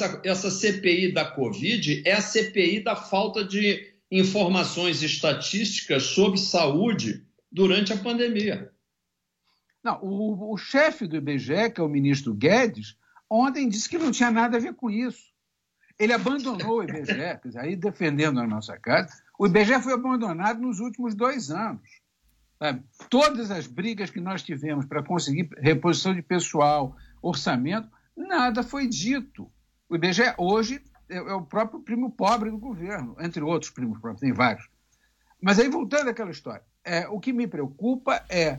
essa CPI da Covid é a CPI da falta de informações estatísticas sobre saúde durante a pandemia. Não, o chefe do IBGE, que é o ministro Guedes, ontem disse que não tinha nada a ver com isso. Ele abandonou o IBGE, quer dizer, aí defendendo a nossa casa, o IBGE foi abandonado nos últimos 2 anos. Sabe? Todas as brigas que nós tivemos para conseguir reposição de pessoal, orçamento, nada foi dito. O IBGE hoje é o próprio primo pobre do governo, entre outros primos pobres, tem vários. Mas aí, voltando àquela história, o que me preocupa é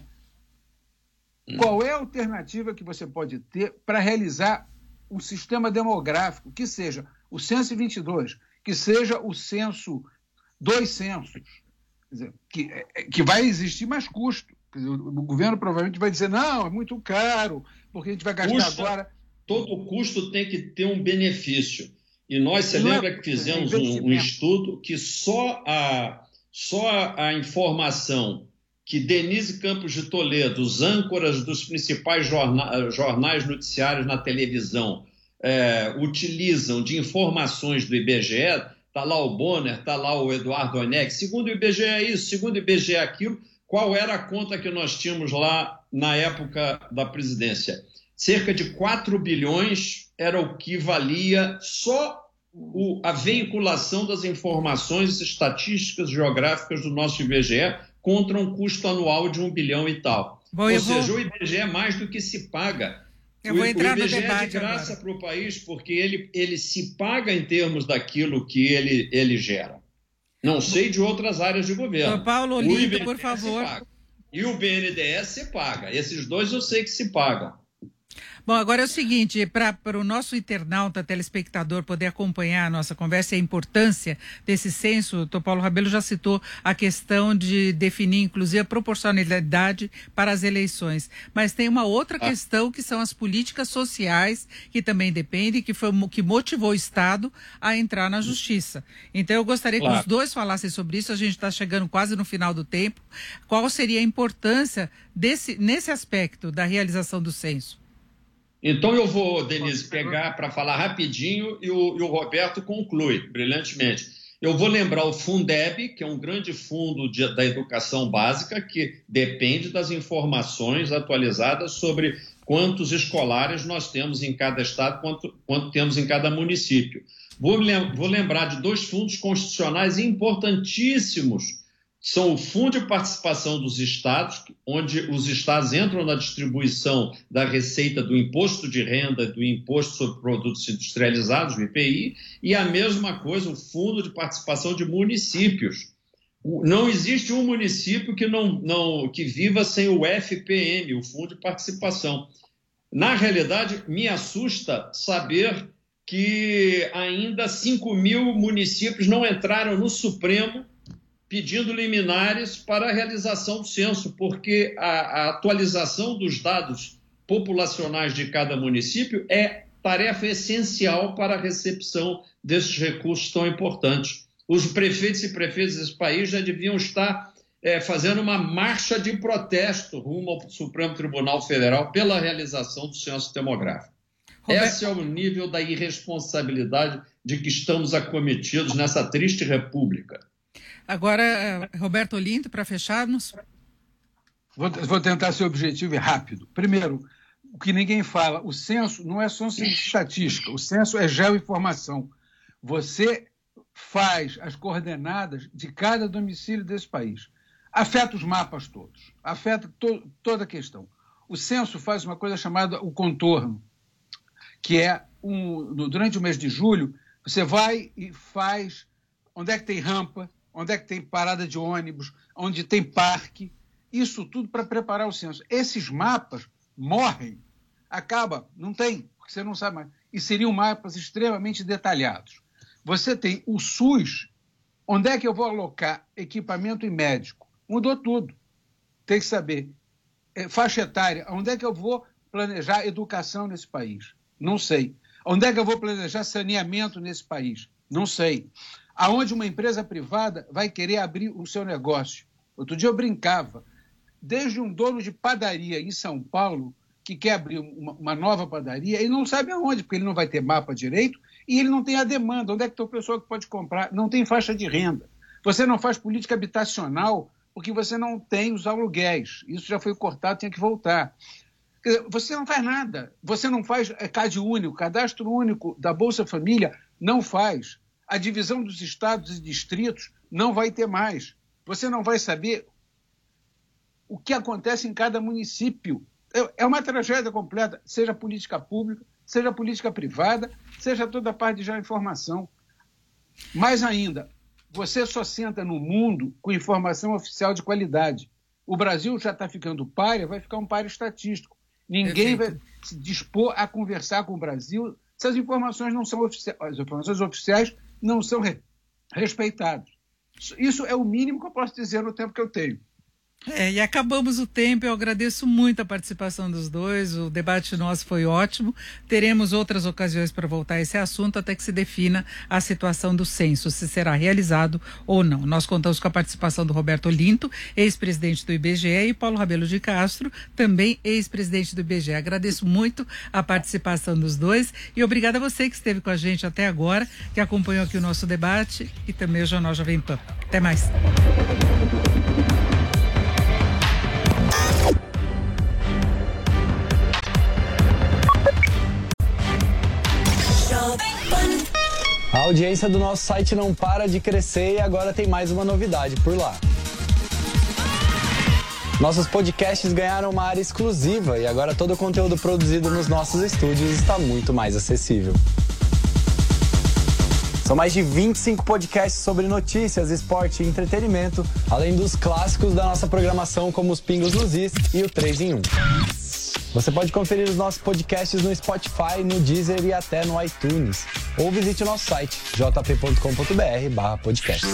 qual é a alternativa que você pode ter para realizar um sistema demográfico que seja o censo 22, que seja o censo 2 censos, quer dizer, que vai existir mais custo. Quer dizer, o governo provavelmente vai dizer, não, é muito caro, porque a gente vai gastar agora... Todo custo tem que ter um benefício. E nós, você lembra que fizemos um estudo que só a informação que Denise Campos de Toledo, os âncoras dos principais jornais noticiários na televisão, utilizam de informações do IBGE, está lá o Bonner, está lá o Eduardo Oneck, segundo o IBGE é isso, segundo o IBGE é aquilo, qual era a conta que nós tínhamos lá na época da presidência? Cerca de 4 bilhões era o que valia só a veiculação das informações estatísticas geográficas do nosso IBGE contra um custo anual de 1 bilhão e tal. O IBGE é mais do que se paga. Eu vou entrar no debate. O IBGE é de graça para o país porque ele se paga em termos daquilo que ele gera. Não sei de outras áreas de governo. Paulo Olinto, por favor. E o BNDES se paga. Esses dois eu sei que se pagam. Bom, agora é o seguinte, para o nosso internauta, telespectador, poder acompanhar a nossa conversa e a importância desse censo, o Paulo Rabelo já citou a questão de definir, inclusive, a proporcionalidade para as eleições. Mas tem uma outra questão, que são as políticas sociais, que também dependem, que motivou o Estado a entrar na Justiça. Então, eu gostaria que os dois falassem sobre isso, a gente está chegando quase no final do tempo. Qual seria a importância nesse aspecto da realização do censo? Então eu vou, Denise, pegar para falar rapidinho e o Roberto conclui brilhantemente. Eu vou lembrar o Fundeb, que é um grande fundo da educação básica, que depende das informações atualizadas sobre quantos escolares nós temos em cada estado, quanto temos em cada município. Vou lembrar de 2 fundos constitucionais importantíssimos. São o Fundo de Participação dos Estados, onde os estados entram na distribuição da receita do Imposto de Renda, do Imposto sobre Produtos Industrializados, o IPI, e a mesma coisa, o Fundo de Participação de Municípios. Não existe um município que viva sem o FPM, o Fundo de Participação. Na realidade, me assusta saber que ainda 5 mil municípios não entraram no Supremo pedindo liminares para a realização do censo, porque a atualização dos dados populacionais de cada município é tarefa essencial para a recepção desses recursos tão importantes. Os prefeitos e prefeitas desse país já deviam estar fazendo uma marcha de protesto rumo ao Supremo Tribunal Federal pela realização do censo demográfico. Esse é o nível da irresponsabilidade de que estamos acometidos nessa triste república. Agora, Roberto Olinto, para fecharmos. Vou tentar ser objetivo e rápido. Primeiro, o que ninguém fala, o censo não é só estatística, o censo é geoinformação. Você faz as coordenadas de cada domicílio desse país. Afeta os mapas todos, afeta toda a questão. O censo faz uma coisa chamada o contorno, que é, durante o mês de julho, você vai e faz onde é que tem rampa, onde é que tem parada de ônibus, onde tem parque, isso tudo para preparar o censo. Esses mapas morrem, não tem, porque você não sabe mais. E seriam mapas extremamente detalhados. Você tem o SUS, onde é que eu vou alocar equipamento e médico? Mudou tudo. Tem que saber. Faixa etária, onde é que eu vou planejar educação nesse país? Não sei. Onde é que eu vou planejar saneamento nesse país? Não sei. Aonde uma empresa privada vai querer abrir o seu negócio. Outro dia eu brincava, desde um dono de padaria em São Paulo, que quer abrir uma nova padaria, ele não sabe aonde, porque ele não vai ter mapa direito, E ele não tem a demanda. Onde é que tem o pessoal que pode comprar? Não tem faixa de renda. Você não faz política habitacional porque você não tem os aluguéis. Isso já foi cortado, tinha que voltar. Você não faz nada. Você não faz CAD único, cadastro único da Bolsa Família, não faz. A divisão dos estados e distritos não vai ter mais. Você não vai saber o que acontece em cada município. É uma tragédia completa, seja política pública, seja política privada, seja toda a parte de informação. Mais ainda, você só senta no mundo com informação oficial de qualidade. O Brasil já está ficando pária, vai ficar um pária estatístico. Ninguém vai se dispor a conversar com o Brasil se as informações não são oficiais. As informações oficiais não são respeitadas. Isso é o mínimo que eu posso dizer no tempo que eu tenho. E acabamos o tempo. Eu agradeço muito a participação dos dois. O debate nosso foi ótimo. Teremos outras ocasiões para voltar a esse assunto até que se defina a situação do censo, se será realizado ou não. Nós contamos com a participação do Roberto Olinto, ex-presidente do IBGE, e Paulo Rabelo de Castro, também ex-presidente do IBGE. Agradeço muito a participação dos dois e obrigada a você que esteve com a gente até agora, que acompanhou aqui o nosso debate e também o Jornal Jovem Pan. Até mais. A audiência do nosso site não para de crescer e agora tem mais uma novidade por lá. Nossos podcasts ganharam uma área exclusiva e agora todo o conteúdo produzido nos nossos estúdios está muito mais acessível. São mais de 25 podcasts sobre notícias, esporte e entretenimento, além dos clássicos da nossa programação como os Pingos nos Is e o 3 em 1. Você pode conferir os nossos podcasts no Spotify, no Deezer e até no iTunes. Ou visite o nosso site, jp.com.br/podcasts.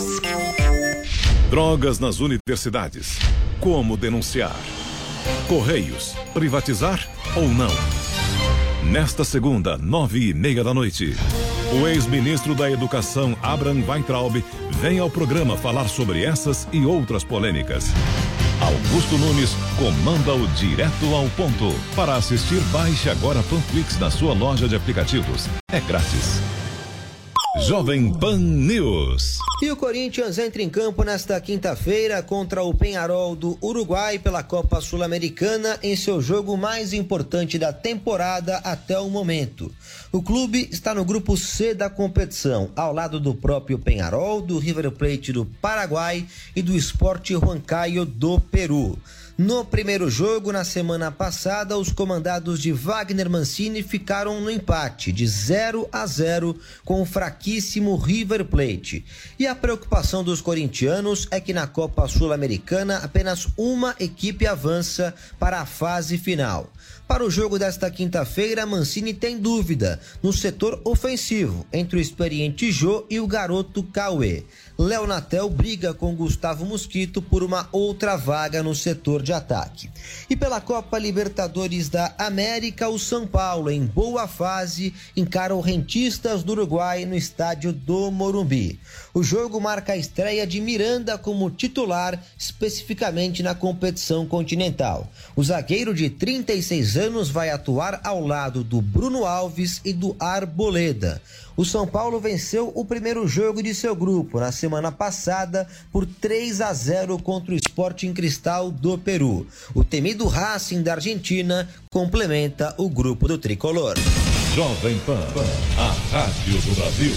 Drogas nas universidades. Como denunciar? Correios, privatizar ou não? Nesta segunda, 9:30 da noite, o ex-ministro da Educação, Abraham Weintraub, vem ao programa falar sobre essas e outras polêmicas. Augusto Nunes comanda-o direto ao ponto. Para assistir, baixe agora Panflix na sua loja de aplicativos. É grátis. Jovem Pan News. E o Corinthians entra em campo nesta quinta-feira contra o Peñarol do Uruguai pela Copa Sul-Americana em seu jogo mais importante da temporada até o momento. O clube está no grupo C da competição, ao lado do próprio Peñarol, do River Plate do Paraguai e do Sport Huancayo do Peru. No primeiro jogo, na semana passada, os comandados de Wagner Mancini ficaram no empate de 0-0 com o fraquíssimo River Plate. E a preocupação dos corintianos é que na Copa Sul-Americana apenas uma equipe avança para a fase final. Para o jogo desta quinta-feira, Mancini tem dúvida no setor ofensivo entre o experiente Jô e o garoto Cauê. Léo Natel briga com Gustavo Mosquito por uma outra vaga no setor de ataque. E pela Copa Libertadores da América, o São Paulo, em boa fase, encara o Rentistas do Uruguai no estádio do Morumbi. O jogo marca a estreia de Miranda como titular, especificamente na competição continental. O zagueiro de 36 anos vai atuar ao lado do Bruno Alves e do Arboleda. O São Paulo venceu o primeiro jogo de seu grupo na semana passada por 3-0 contra o Sporting Cristal do Peru. O temido Racing da Argentina complementa o grupo do tricolor. Jovem Pan, a rádio do Brasil.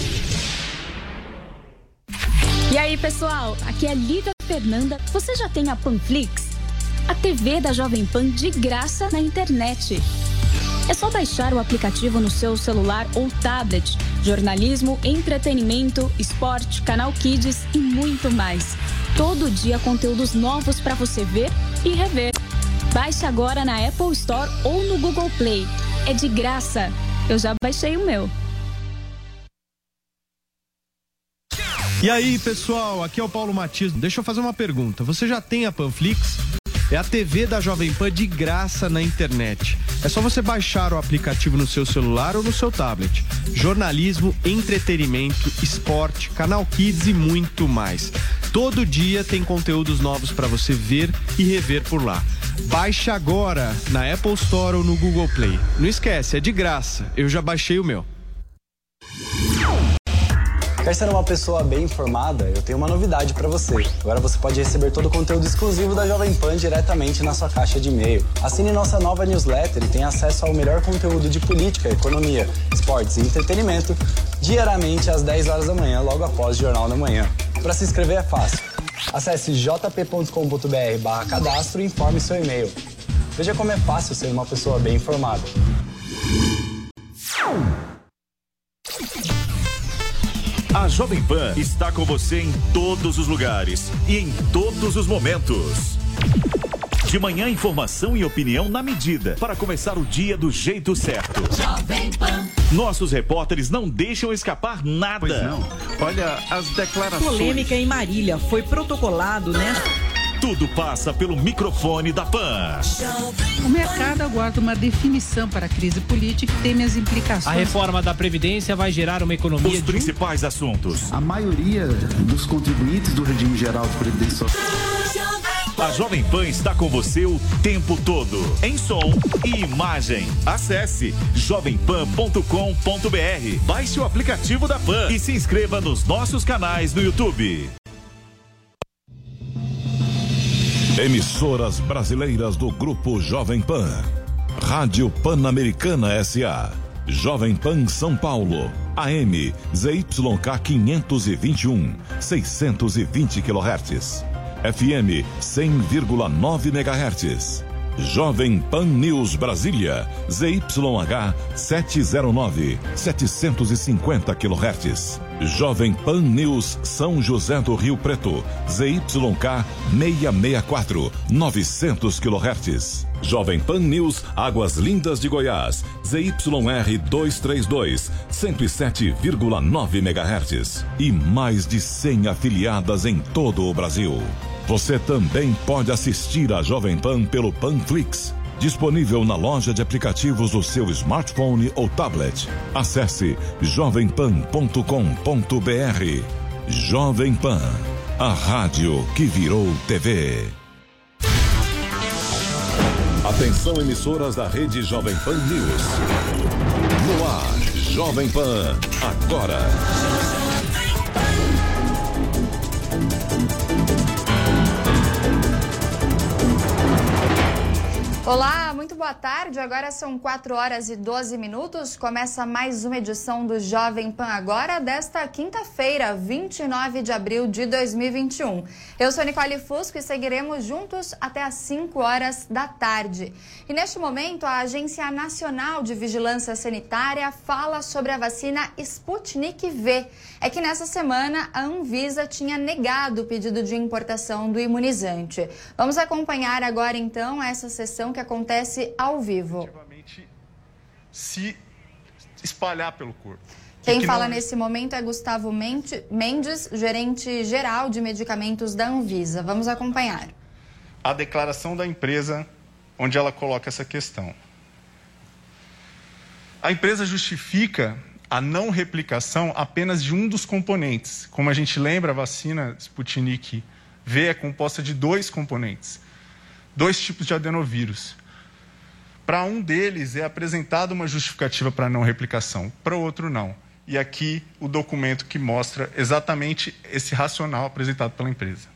E aí, pessoal, aqui é Lívia Fernanda. Você já tem a Panflix? A TV da Jovem Pan de graça na internet. É só baixar o aplicativo no seu celular ou tablet. Jornalismo, entretenimento, esporte, canal Kids e muito mais. Todo dia conteúdos novos para você ver e rever. Baixe agora na Apple Store ou no Google Play. É de graça. Eu já baixei o meu. E aí, pessoal, aqui é o Paulo Matias. Deixa eu fazer uma pergunta. Você já tem a Panflix? É a TV da Jovem Pan de graça na internet. É só você baixar o aplicativo no seu celular ou no seu tablet. Jornalismo, entretenimento, esporte, canal Kids e muito mais. Todo dia tem conteúdos novos para você ver e rever por lá. Baixe agora na Apple Store ou no Google Play. Não esquece, é de graça. Eu já baixei o meu. Quer ser uma pessoa bem informada? Eu tenho uma novidade para você. Agora você pode receber todo o conteúdo exclusivo da Jovem Pan diretamente na sua caixa de e-mail. Assine nossa nova newsletter e tenha acesso ao melhor conteúdo de política, economia, esportes e entretenimento diariamente às 10 horas da manhã, logo após o Jornal da Manhã. Para se inscrever é fácil. Acesse jp.com.br/cadastro e informe seu e-mail. Veja como é fácil ser uma pessoa bem informada. A Jovem Pan está com você em todos os lugares e em todos os momentos. De manhã, informação e opinião na medida, para começar o dia do jeito certo. Jovem Pan. Nossos repórteres não deixam escapar nada. Pois não. Olha as declarações. Polêmica em Marília foi protocolado, né? Tudo passa pelo microfone da Pan. O mercado aguarda uma definição para a crise política e teme as implicações. A reforma da Previdência vai gerar uma economia... Os principais assuntos. A maioria dos contribuintes do regime geral de Previdência Social... A Jovem Pan está com você o tempo todo, em som e imagem. Acesse jovempan.com.br, baixe o aplicativo da Pan e se inscreva nos nossos canais no YouTube. Emissoras brasileiras do Grupo Jovem Pan. Rádio Pan-Americana S.A. Jovem Pan São Paulo. AM ZYK 521, 620 kHz. FM 100,9 MHz. Jovem Pan News Brasília. ZYH 709, 750 kHz. Jovem Pan News São José do Rio Preto, ZYK 664, 900 kHz. Jovem Pan News Águas Lindas de Goiás, ZYR 232, 107,9 MHz. E mais de 100 afiliadas em todo o Brasil. Você também pode assistir a Jovem Pan pelo Panflix, disponível na loja de aplicativos do seu smartphone ou tablet. Acesse jovempan.com.br. Jovem Pan, a rádio que virou TV. Atenção, emissoras da rede Jovem Pan News. No ar, Jovem Pan, agora. Olá, muito boa tarde. Agora são 4 horas e 12 minutos. Começa mais uma edição do Jovem Pan Agora desta quinta-feira, 29 de abril de 2021. Eu sou Nicole Fusco e seguiremos juntos até às 5 horas da tarde. E neste momento, a Agência Nacional de Vigilância Sanitária fala sobre a vacina Sputnik V. É que nessa semana a Anvisa tinha negado o pedido de importação do imunizante. Vamos acompanhar agora então essa sessão que acontece ao vivo. Se espalhar pelo corpo. Quem fala nesse momento é Gustavo Mendes, gerente geral de medicamentos da Anvisa. Vamos acompanhar. A declaração da empresa, onde ela coloca essa questão. A empresa justifica a não replicação apenas de um dos componentes. Como a gente lembra, a vacina Sputnik V é composta de 2 componentes, 2 tipos de adenovírus. Para um deles é apresentada uma justificativa para não replicação, para o outro não. E aqui o documento que mostra exatamente esse racional apresentado pela empresa.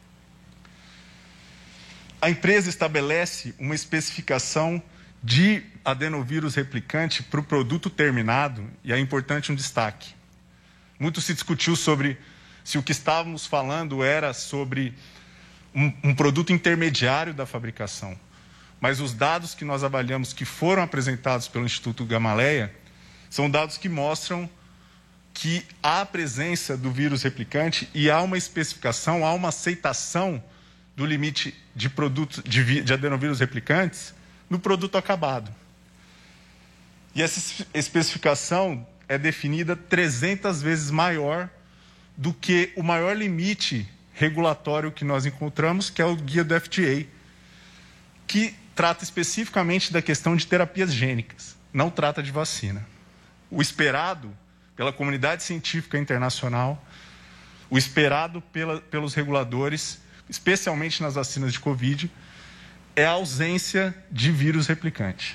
A empresa estabelece uma especificação de adenovírus replicante para o produto terminado, e é importante um destaque. Muito se discutiu sobre se o que estávamos falando era sobre um produto intermediário da fabricação. Mas os dados que nós avaliamos que foram apresentados pelo Instituto Gamaleya são dados que mostram que há a presença do vírus replicante e há uma especificação, há uma aceitação do limite de produtos de adenovírus replicantes no produto acabado. E essa especificação é definida 300 vezes maior do que o maior limite regulatório que nós encontramos, que é o guia do FDA, que trata especificamente da questão de terapias gênicas, não trata de vacina. O esperado pela comunidade científica internacional, o esperado pelos reguladores, especialmente nas vacinas de Covid, é a ausência de vírus replicante.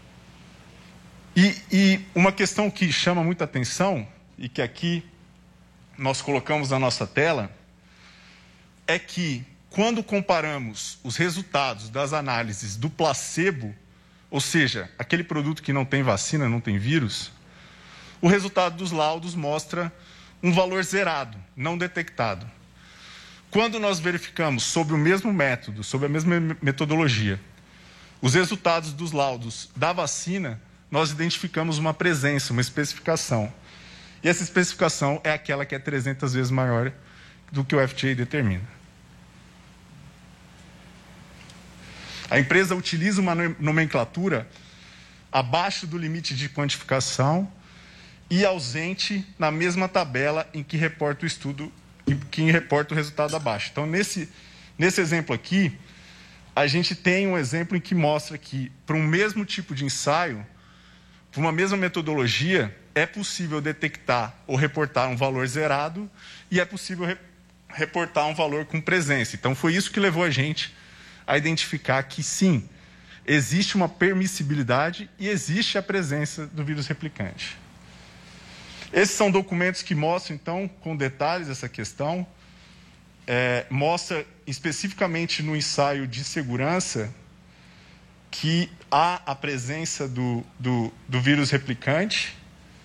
E uma questão que chama muita atenção, e que aqui nós colocamos na nossa tela é que, quando comparamos os resultados das análises do placebo, ou seja, aquele produto que não tem vacina, não tem vírus, o resultado dos laudos mostra um valor zerado, não detectado. Quando nós verificamos sobre o mesmo método, sobre a mesma metodologia, os resultados dos laudos da vacina, nós identificamos uma presença, uma especificação. E essa especificação é aquela que é 300 vezes maior do que o FDA determina. A empresa utiliza uma nomenclatura abaixo do limite de quantificação e ausente na mesma tabela em que reporta o estudo, em que reporta o resultado abaixo. Então, nesse exemplo aqui, a gente tem um exemplo em que mostra que, para um mesmo tipo de ensaio, por uma mesma metodologia, é possível detectar ou reportar um valor zerado e é possível reportar um valor com presença. Então, foi isso que levou a gente a identificar que, sim, existe uma permissibilidade e existe a presença do vírus replicante. Esses são documentos que mostram, então, com detalhes essa questão. Mostra especificamente no ensaio de segurança que há a presença do vírus replicante.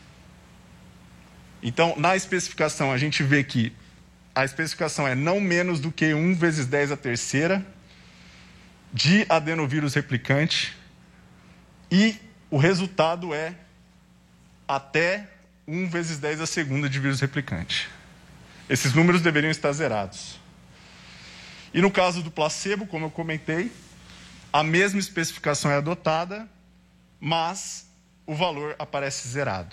Então, na especificação, a gente vê que a especificação é não menos do que 1 × 10⁻³ de adenovírus replicante e o resultado é até 1 × 10⁻² de vírus replicante. Esses números deveriam estar zerados. E no caso do placebo, como eu comentei, a mesma especificação é adotada, mas o valor aparece zerado.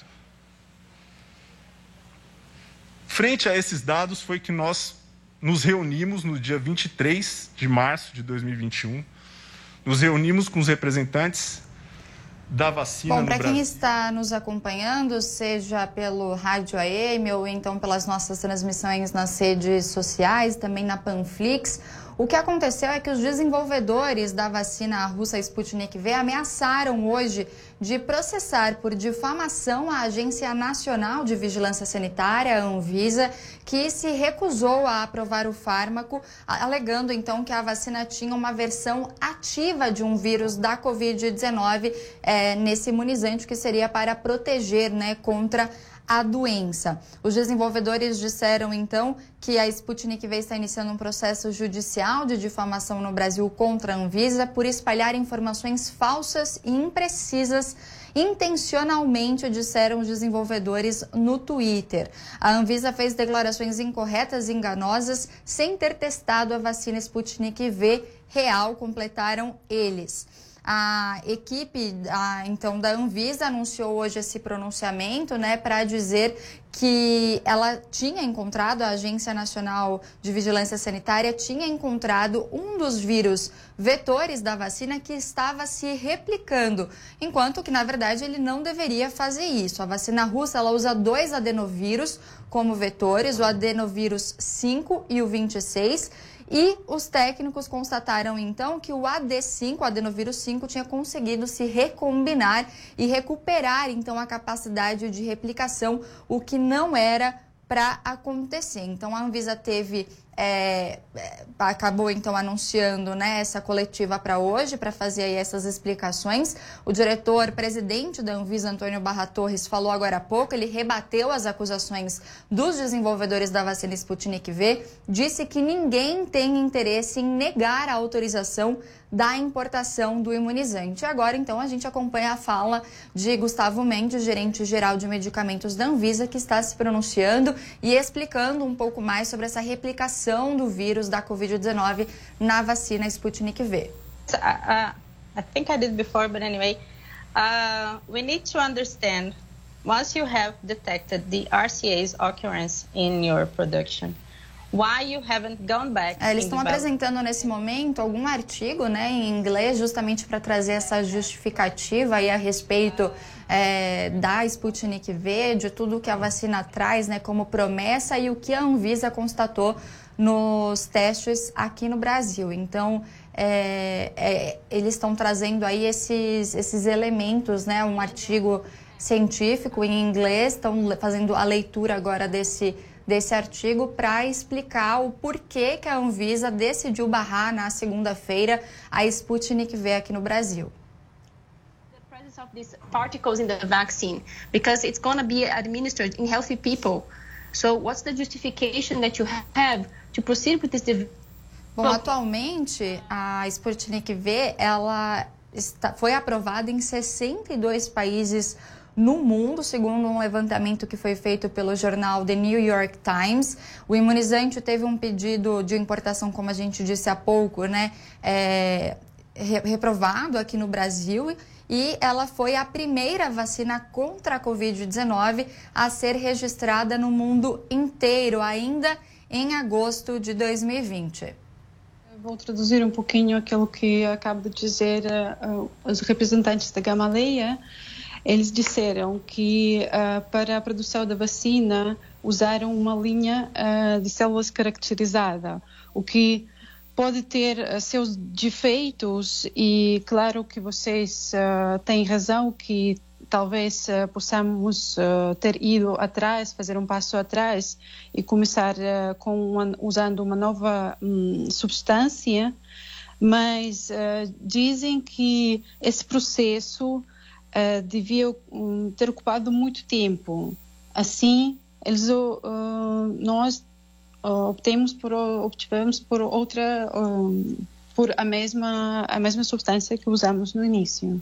Frente a esses dados foi que nós nos reunimos no dia 23 de março de 2021, nos reunimos com os representantes da vacina no Brasil. Bom, para quem está nos acompanhando, seja pelo Rádio AM ou então pelas nossas transmissões nas redes sociais, também na Panflix, o que aconteceu é que os desenvolvedores da vacina russa Sputnik V ameaçaram hoje de processar por difamação a Agência Nacional de Vigilância Sanitária, a Anvisa, que se recusou a aprovar o fármaco, alegando então que a vacina tinha uma versão ativa de um vírus da Covid-19 nesse imunizante, que seria para proteger, contra a doença. Os desenvolvedores disseram, então, que a Sputnik V está iniciando um processo judicial de difamação no Brasil contra a Anvisa por espalhar informações falsas e imprecisas intencionalmente, disseram os desenvolvedores no Twitter. A Anvisa fez declarações incorretas e enganosas sem ter testado a vacina Sputnik V real, completaram eles. A equipe, então, da Anvisa anunciou hoje esse pronunciamento, para dizer que ela tinha encontrado, a Agência Nacional de Vigilância Sanitária tinha encontrado um dos vírus vetores da vacina que estava se replicando, enquanto que, na verdade, ele não deveria fazer isso. A vacina russa, ela usa 2 adenovírus como vetores, o adenovírus 5 e o 26, e os técnicos constataram, então, que o AD5, o adenovírus 5, tinha conseguido se recombinar e recuperar, então, a capacidade de replicação, o que não era para acontecer. Então, a Anvisa acabou, então, anunciando essa coletiva para hoje, para fazer aí essas explicações. O diretor-presidente da Anvisa, Antônio Barra Torres, falou agora há pouco, ele rebateu as acusações dos desenvolvedores da vacina Sputnik V, disse que ninguém tem interesse em negar a autorização da importação do imunizante. Agora, então, a gente acompanha a fala de Gustavo Mendes, gerente-geral de medicamentos da Anvisa, que está se pronunciando e explicando um pouco mais sobre essa replicação do vírus da Covid-19 na vacina Sputnik V. I think I did before, but anyway, we need to understand, once you have detected the RCA's occurrence in your production, why you haven't gone back. Eles estão apresentando nesse momento algum artigo, em inglês, justamente para trazer essa justificativa aí a respeito da Sputnik V, de tudo que a vacina traz, como promessa e o que a Anvisa constatou nos testes aqui no Brasil. Então, eles estão trazendo aí esses elementos, um artigo científico em inglês, estão fazendo a leitura agora desse artigo para explicar o porquê que a Anvisa decidiu barrar na segunda-feira a Sputnik V aqui no Brasil. Of these particles in the vaccine, because it's going to be administered in healthy people. So what's the justification that you have to proceed with this? Bom, atualmente a Sputnik V foi aprovada em 62 países no mundo, segundo um levantamento que foi feito pelo jornal The New York Times. O imunizante teve um pedido de importação, como a gente disse há pouco, né, reprovado aqui no Brasil, e ela foi a primeira vacina contra a Covid-19 a ser registrada no mundo inteiro, ainda em agosto de 2020. Vou traduzir um pouquinho aquilo que acabo de dizer os representantes da Gamaleya. Eles disseram que para a produção da vacina usaram uma linha de células caracterizada, o que pode ter seus defeitos, e claro que vocês têm razão que talvez possamos ter ido atrás, fazer um passo atrás e começar usando uma nova substância, mas dizem que esse processo devia ter ocupado muito tempo. Assim, nós obtivemos por a mesma substância que usamos no início.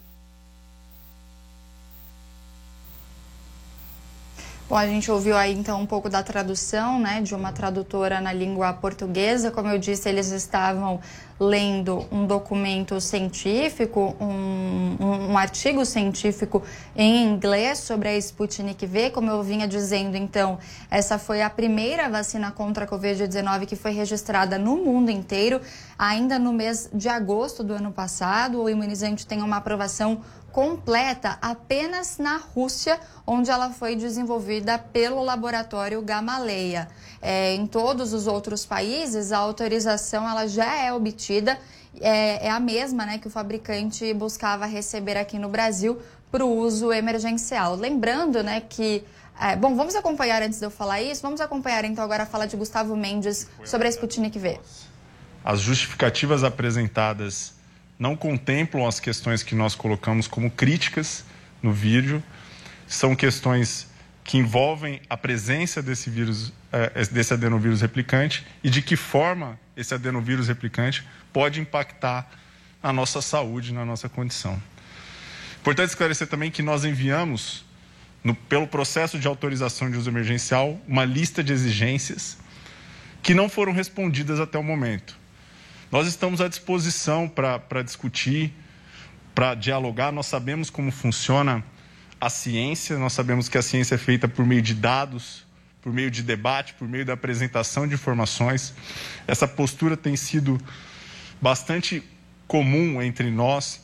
Bom, a gente ouviu aí então um pouco da tradução, né, de uma tradutora na língua portuguesa. Como eu disse, eles estavam lendo um documento científico, um artigo científico em inglês sobre a Sputnik V. Como eu vinha dizendo, então, essa foi a primeira vacina contra a Covid-19 que foi registrada no mundo inteiro, ainda no mês de agosto do ano passado. O imunizante tem uma aprovação completa apenas na Rússia, onde ela foi desenvolvida pelo laboratório Gamaleya. Em todos os outros países, a autorização ela já é obtida, é a mesma, né, que o fabricante buscava receber aqui no Brasil para o uso emergencial. Lembrando, né, que... bom, vamos acompanhar, antes de eu falar isso, vamos acompanhar então agora a fala de Gustavo Mendes sobre a Sputnik V. As justificativas apresentadas não contemplam as questões que nós colocamos como críticas no vídeo. São questões que envolvem a presença desse vírus, desse adenovírus replicante, e de que forma esse adenovírus replicante pode impactar a nossa saúde, na nossa condição. Importante esclarecer também que nós enviamos, pelo processo de autorização de uso emergencial, uma lista de exigências que não foram respondidas até o momento. Nós estamos à disposição para discutir, para dialogar. Nós sabemos como funciona a ciência, nós sabemos que a ciência é feita por meio de dados, por meio de debate, por meio da apresentação de informações. Essa postura tem sido bastante comum entre nós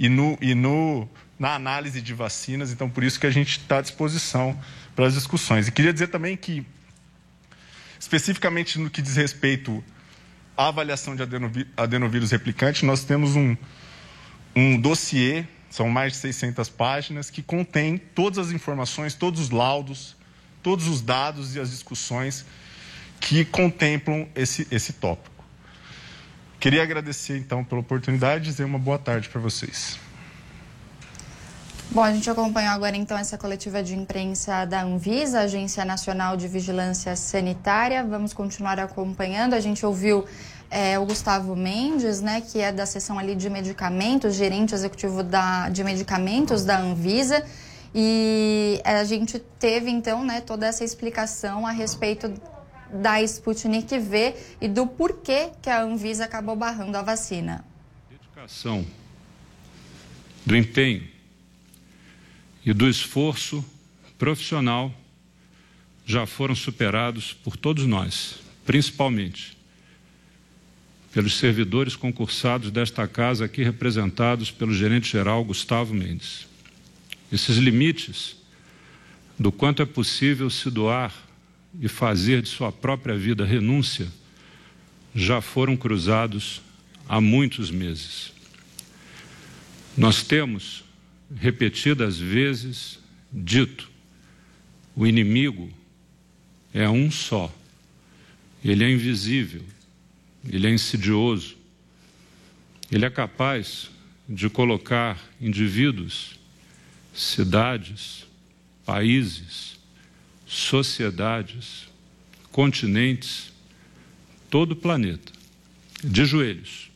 na análise de vacinas, então por isso que a gente está à disposição para as discussões. E queria dizer também que, especificamente no que diz respeito à avaliação de adenovírus replicante, nós temos um dossiê, são mais de 600 páginas, que contém todas as informações, todos os laudos, todos os dados e as discussões que contemplam esse tópico. Queria agradecer, então, pela oportunidade e dizer uma boa tarde para vocês. Bom, a gente acompanhou agora, então, essa coletiva de imprensa da Anvisa, Agência Nacional de Vigilância Sanitária. Vamos continuar acompanhando. A gente ouviu o Gustavo Mendes, né, que é da seção ali de medicamentos, gerente executivo de medicamentos da Anvisa. E a gente teve, então, né, toda essa explicação a respeito da Sputnik V e do porquê que a Anvisa acabou barrando a vacina. Dedicação, do empenho e do esforço profissional já foram superados por todos nós, principalmente pelos servidores concursados desta casa, aqui representados pelo gerente-geral Gustavo Mendes. Esses limites do quanto é possível se doar e fazer de sua própria vida renúncia já foram cruzados há muitos meses. Nós temos repetidas vezes dito: o inimigo é um só. Ele é invisível, ele é insidioso, ele é capaz de colocar indivíduos, cidades, países, sociedades, continentes, todo o planeta, de joelhos.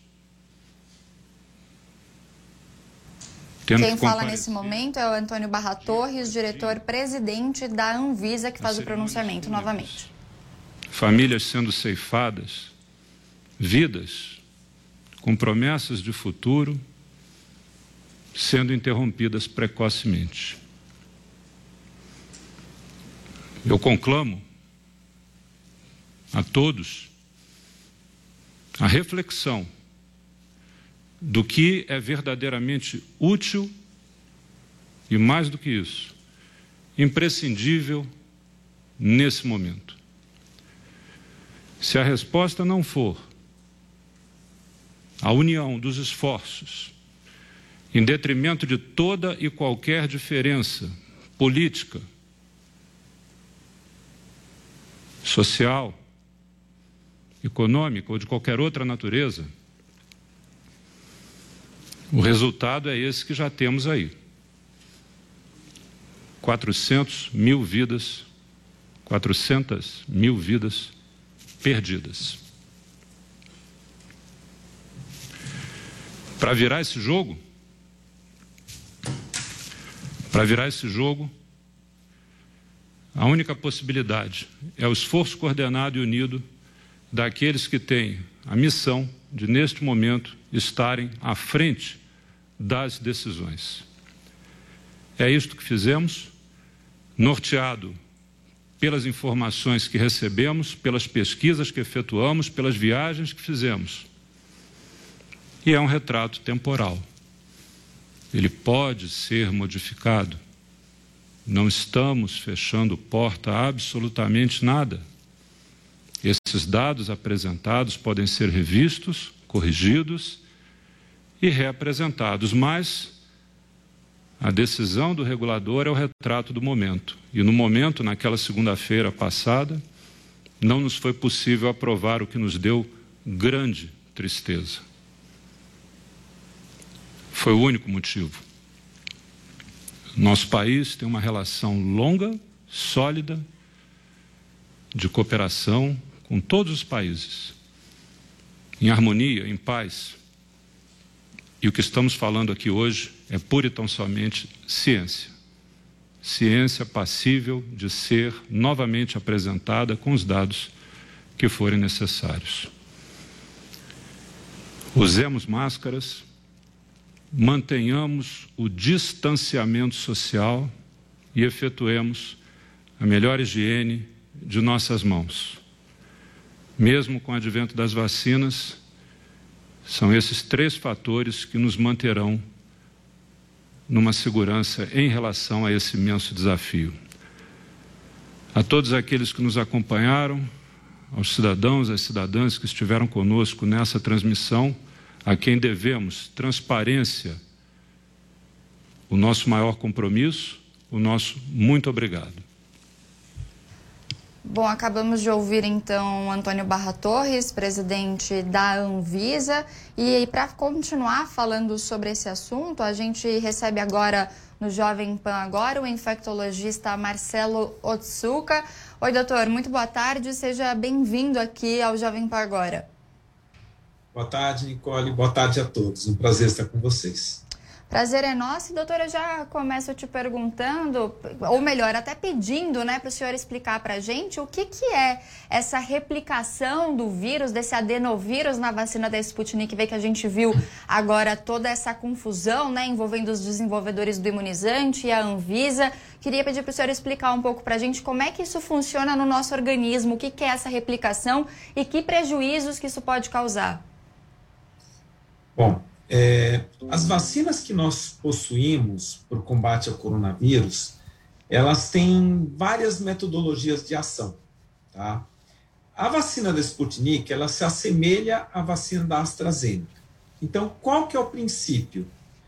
Quem fala nesse momento é o Antônio Barra Torres, diretor-presidente da Anvisa, que faz o pronunciamento novamente. Famílias sendo ceifadas, vidas com promessas de futuro sendo interrompidas precocemente. Eu conclamo a todos a reflexão do que é verdadeiramente útil e, mais do que isso, imprescindível nesse momento. Se a resposta não for a união dos esforços, em detrimento de toda e qualquer diferença política, social, econômica ou de qualquer outra natureza, o resultado é esse que já temos aí. 400 mil vidas perdidas. Para virar esse jogo, a única possibilidade é o esforço coordenado e unido daqueles que têm a missão de, neste momento, estarem à frente das decisões. É isto que fizemos, norteado pelas informações que recebemos, pelas pesquisas que efetuamos, pelas viagens que fizemos. E é um retrato temporal. Ele pode ser modificado. Não estamos fechando porta a absolutamente nada. Esses dados apresentados podem ser revistos, corrigidos e reapresentados, mas a decisão do regulador é o retrato do momento. E no momento, naquela segunda-feira passada, não nos foi possível aprovar o que nos deu grande tristeza. Foi o único motivo. Nosso país tem uma relação longa, sólida, de cooperação com todos os países, em harmonia, em paz. E o que estamos falando aqui hoje é pura e tão somente ciência. Ciência passível de ser novamente apresentada com os dados que forem necessários. Usemos máscaras, mantenhamos o distanciamento social e efetuemos a melhor higiene de nossas mãos. Mesmo com o advento das vacinas, são esses 3 fatores que nos manterão numa segurança em relação a esse imenso desafio. A todos aqueles que nos acompanharam, aos cidadãos, às cidadãs que estiveram conosco nessa transmissão, a quem devemos transparência, o nosso maior compromisso, o nosso muito obrigado. Bom, acabamos de ouvir então Antônio Barra Torres, presidente da Anvisa, e para continuar falando sobre esse assunto, a gente recebe agora no Jovem Pan Agora o infectologista Marcelo Otsuka. Oi, doutor, muito boa tarde, seja bem-vindo aqui ao Jovem Pan Agora. Boa tarde, Nicole, boa tarde a todos, um prazer estar com vocês. Prazer é nosso. Doutora, eu já começo te perguntando, ou melhor, até pedindo, para o senhor explicar para a gente o que é essa replicação do vírus, desse adenovírus na vacina da Sputnik V, que a gente viu agora toda essa confusão, envolvendo os desenvolvedores do imunizante e a Anvisa. Queria pedir para o senhor explicar um pouco para a gente como é que isso funciona no nosso organismo, o que é essa replicação e que prejuízos que isso pode causar. Bom, as vacinas que nós possuímos para o combate ao coronavírus, elas têm várias metodologias de ação, tá? A vacina da Sputnik, ela se assemelha à vacina da AstraZeneca. Então, qual que é o princípio?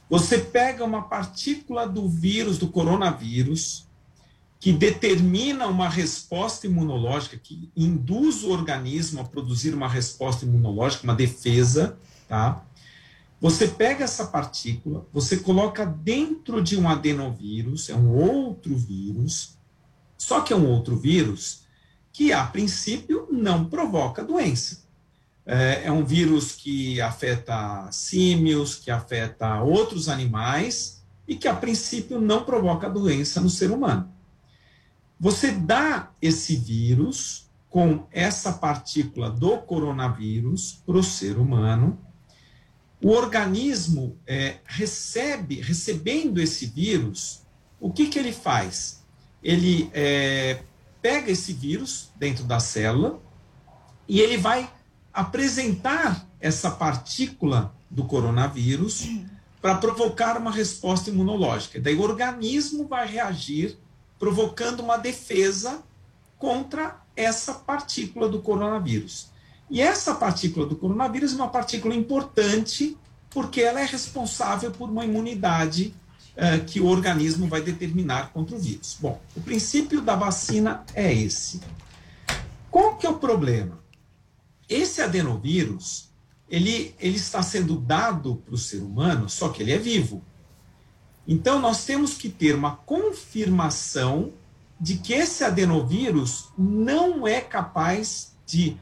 Você pega uma partícula do vírus, do coronavírus, que determina uma resposta imunológica, que induz o organismo a produzir uma resposta imunológica, uma defesa, tá? Você pega essa partícula, você coloca dentro de um adenovírus, é um outro vírus, só que é um outro vírus que, a princípio, não provoca doença. É um vírus que afeta símios, que afeta outros animais e que, a princípio, não provoca doença no ser humano. Você dá esse vírus com essa partícula do coronavírus para o ser humano, o organismo recebendo esse vírus, o que ele faz? Ele pega esse vírus dentro da célula e ele vai apresentar essa partícula do coronavírus para provocar uma resposta imunológica. Daí o organismo vai reagir provocando uma defesa contra essa partícula do coronavírus. E essa partícula do coronavírus é uma partícula importante porque ela é responsável por uma imunidade que o organismo vai determinar contra o vírus. Bom, o princípio da vacina é esse. Qual que é o problema? Esse adenovírus, ele está sendo dado para o ser humano, só que ele é vivo. Então, nós temos que ter uma confirmação de que esse adenovírus não é capaz de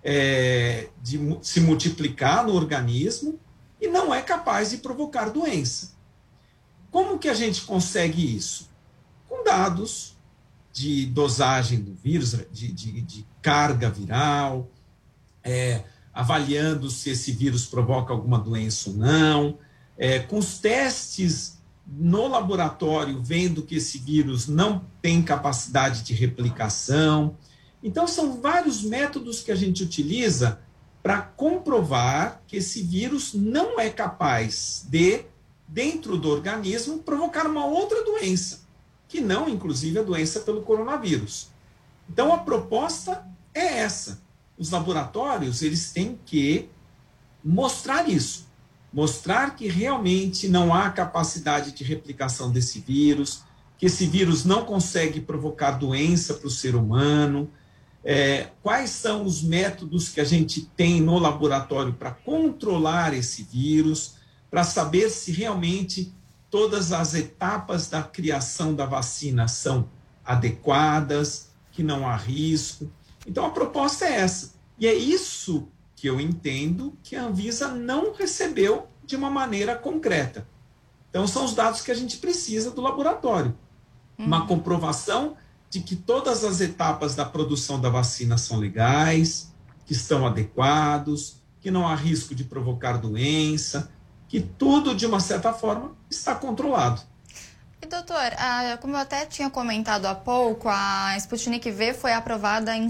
se multiplicar no organismo e não é capaz de provocar doença. Como que a gente consegue isso? Com dados de dosagem do vírus, de carga viral, avaliando se esse vírus provoca alguma doença ou não, com os testes no laboratório, vendo que esse vírus não tem capacidade de replicação. Então, são vários métodos que a gente utiliza para comprovar que esse vírus não é capaz de, dentro do organismo, provocar uma outra doença, que não, inclusive, a doença pelo coronavírus. Então, a proposta é essa. Os laboratórios, eles têm que mostrar isso. Mostrar que realmente não há capacidade de replicação desse vírus, que esse vírus não consegue provocar doença para o ser humano, quais são os métodos que a gente tem no laboratório para controlar esse vírus, para saber se realmente todas as etapas da criação da vacina são adequadas, que não há risco. Então, a proposta é essa. E é isso que eu entendo que a Anvisa não recebeu de uma maneira concreta. Então, são os dados que a gente precisa do laboratório. Uma comprovação de que todas as etapas da produção da vacina são legais, que estão adequados, que não há risco de provocar doença, que tudo, de uma certa forma, está controlado. E, doutor, como eu até tinha comentado há pouco, a Sputnik V foi aprovada em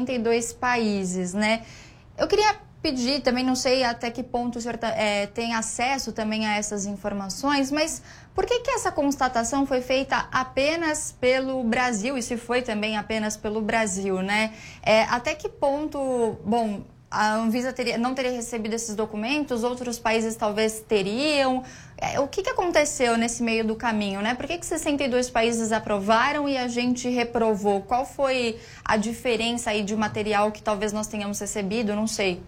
62 países, né? Eu queria pedir também, não sei até que ponto o senhor tem acesso também a essas informações, mas por que essa constatação foi feita apenas pelo Brasil, e se foi também apenas pelo Brasil, né? Até que ponto, bom, a Anvisa não teria recebido esses documentos, outros países talvez teriam. O que aconteceu nesse meio do caminho, né? Por que 62 países aprovaram e a gente reprovou? Qual foi a diferença aí de material que talvez nós tenhamos recebido? Não sei.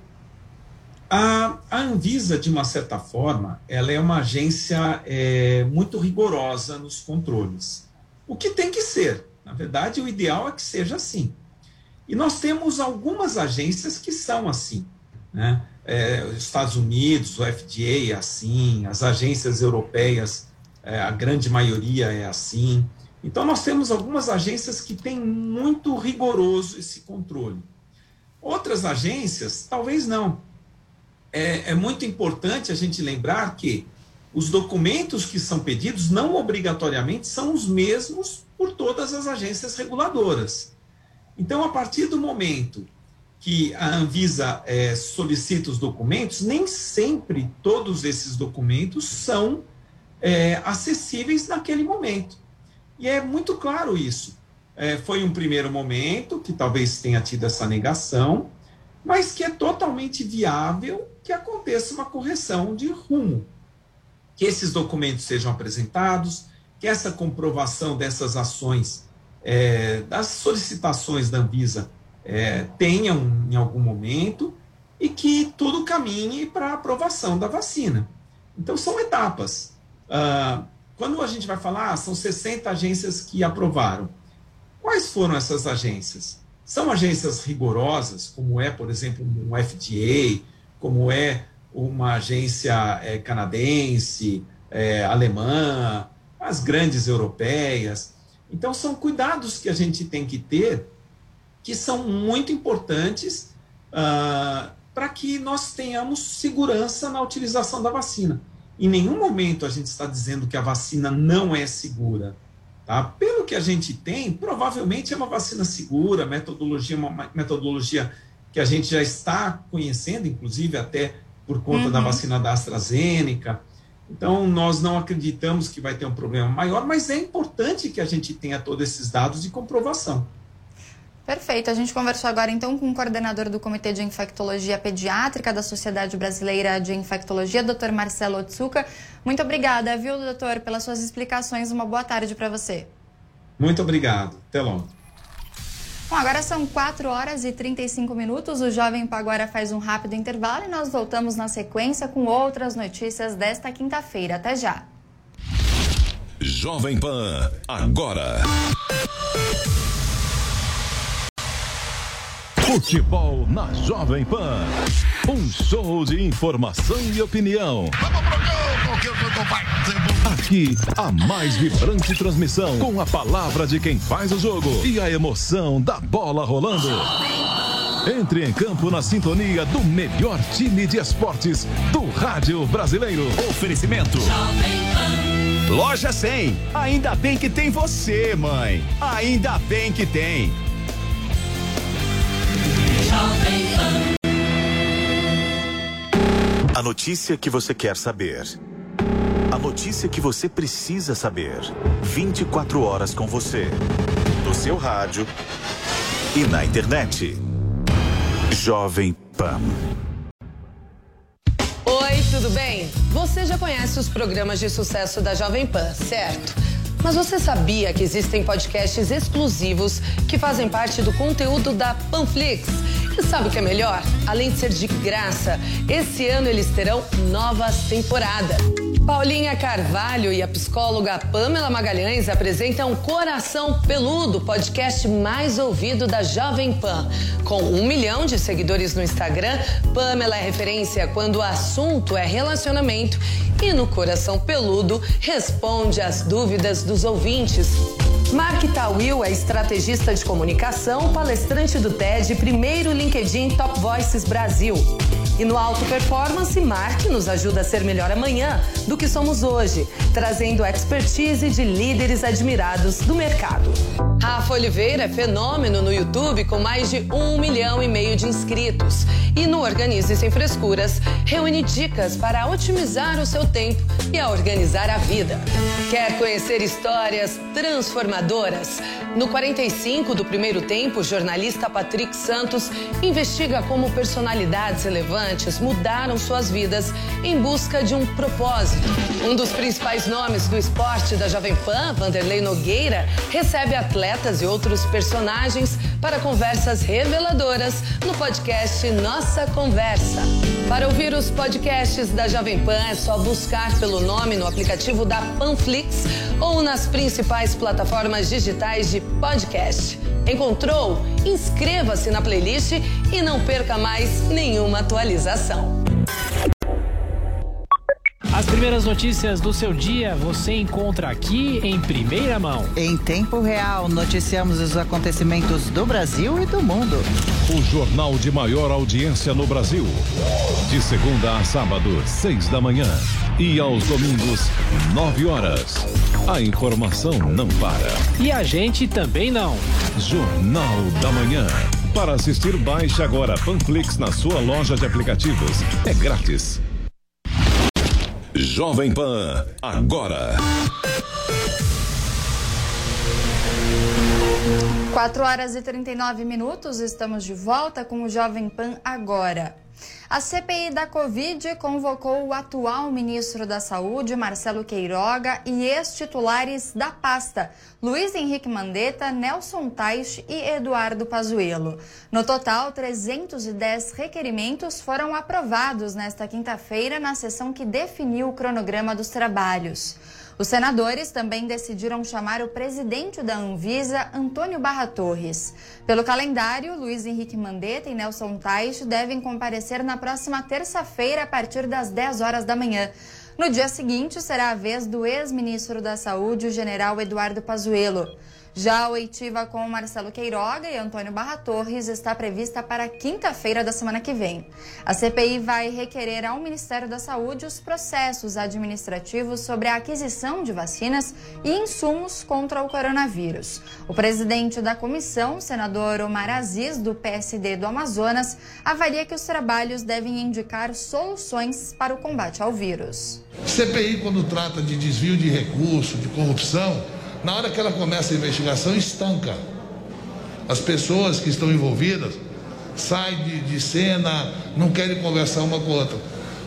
A Anvisa, de uma certa forma, ela é uma agência muito rigorosa nos controles. O que tem que ser. Na verdade, o ideal é que seja assim. E nós temos algumas agências que são assim, né? Os Estados Unidos, o FDA é assim, as agências europeias, a grande maioria é assim. Então, nós temos algumas agências que têm muito rigoroso esse controle. Outras agências, talvez não. É muito importante a gente lembrar que os documentos que são pedidos não obrigatoriamente são os mesmos por todas as agências reguladoras. Então, a partir do momento que a Anvisa solicita os documentos, nem sempre todos esses documentos são acessíveis naquele momento. E é muito claro isso. Foi um primeiro momento que talvez tenha tido essa negação, mas que é totalmente viável que aconteça uma correção de rumo, que esses documentos sejam apresentados, que essa comprovação dessas ações, das solicitações da Anvisa, tenham em algum momento e que tudo caminhe para a aprovação da vacina. Então, são etapas. Quando a gente vai falar, são 60 agências que aprovaram. Quais foram essas agências? São agências rigorosas, como é, por exemplo, um FDA, como é uma agência canadense, alemã, as grandes europeias. Então, são cuidados que a gente tem que ter, que são muito importantes para que nós tenhamos segurança na utilização da vacina. Em nenhum momento a gente está dizendo que a vacina não é segura. Tá? Pelo que a gente tem, provavelmente é uma vacina segura, uma metodologia que a gente já está conhecendo, inclusive até por conta da vacina da AstraZeneca. Então, nós não acreditamos que vai ter um problema maior, mas é importante que a gente tenha todos esses dados de comprovação. Perfeito. A gente conversou agora, então, com o coordenador do Comitê de Infectologia Pediátrica da Sociedade Brasileira de Infectologia, Dr. Marcelo Otsuka. Muito obrigada, viu, doutor, pelas suas explicações. Uma boa tarde para você. Muito obrigado. Até logo. Bom, agora são 4h35. O Jovem Pan agora faz um rápido intervalo e nós voltamos na sequência com outras notícias desta quinta-feira. Até já. Jovem Pan, agora. Futebol na Jovem Pan. Um show de informação e opinião. Aqui, a mais vibrante transmissão, com a palavra de quem faz o jogo e a emoção da bola rolando. Entre em campo na sintonia do melhor time de esportes do rádio brasileiro. Oferecimento Loja 100. Ainda bem que tem você, mãe. Ainda bem que tem. A notícia que você quer saber. A notícia que você precisa saber. 24 horas com você. No seu rádio e na internet. Jovem Pan. Oi, tudo bem? Você já conhece os programas de sucesso da Jovem Pan, certo? Mas você sabia que existem podcasts exclusivos que fazem parte do conteúdo da Panflix? E sabe o que é melhor? Além de ser de graça, esse ano eles terão novas temporadas. Paulinha Carvalho e a psicóloga Pamela Magalhães apresentam Coração Peludo, podcast mais ouvido da Jovem Pan. Com 1 milhão de seguidores no Instagram, Pamela é referência quando o assunto é relacionamento e no Coração Peludo responde às dúvidas dos ouvintes. Mark Tawil é estrategista de comunicação, palestrante do TED, primeiro LinkedIn Top Voices Brasil. E no Alto Performance, Mark nos ajuda a ser melhor amanhã do que somos hoje, trazendo expertise de líderes admirados do mercado. Rafa Oliveira é fenômeno no YouTube com mais de 1,5 milhão de inscritos. E no Organize Sem Frescuras, reúne dicas para otimizar o seu tempo e a organizar a vida. Quer conhecer histórias transformadoras? No 45 do Primeiro Tempo, o jornalista Patrick Santos investiga como personalidades relevantes mudaram suas vidas em busca de um propósito. Um dos principais nomes do esporte da Jovem Pan, Vanderlei Nogueira, recebe atletas e outros personagens para conversas reveladoras no podcast Nossa Conversa. Para ouvir os podcasts da Jovem Pan é só buscar pelo nome no aplicativo da Panflix ou nas principais plataformas digitais de podcast. Encontrou? Inscreva-se na playlist e não perca mais nenhuma atualização. As primeiras notícias do seu dia você encontra aqui em primeira mão. Em tempo real, noticiamos os acontecimentos do Brasil e do mundo. O jornal de maior audiência no Brasil. De segunda a sábado, 6 da manhã. E aos domingos, 9 horas. A informação não para. E a gente também não. Jornal da Manhã. Para assistir, baixe agora Panflix na sua loja de aplicativos. É grátis. Jovem Pan, agora. 4h39, estamos de volta com o Jovem Pan agora. A CPI da Covid convocou o atual ministro da Saúde, Marcelo Queiroga, e ex-titulares da pasta, Luiz Henrique Mandetta, Nelson Teich e Eduardo Pazuello. No total, 310 requerimentos foram aprovados nesta quinta-feira na sessão que definiu o cronograma dos trabalhos. Os senadores também decidiram chamar o presidente da Anvisa, Antônio Barra Torres. Pelo calendário, Luiz Henrique Mandetta e Nelson Teich devem comparecer na próxima terça-feira, a partir das 10 horas da manhã. No dia seguinte, será a vez do ex-ministro da Saúde, o general Eduardo Pazuello. Já a oitiva com Marcelo Queiroga e Antônio Barra Torres está prevista para quinta-feira da semana que vem. A CPI vai requerer ao Ministério da Saúde os processos administrativos sobre a aquisição de vacinas e insumos contra o coronavírus. O presidente da comissão, senador Omar Aziz, do PSD do Amazonas, avalia que os trabalhos devem indicar soluções para o combate ao vírus. CPI, quando trata de desvio de recurso, de corrupção, na hora que ela começa a investigação, estanca. As pessoas que estão envolvidas saem de cena, não querem conversar uma com a outra.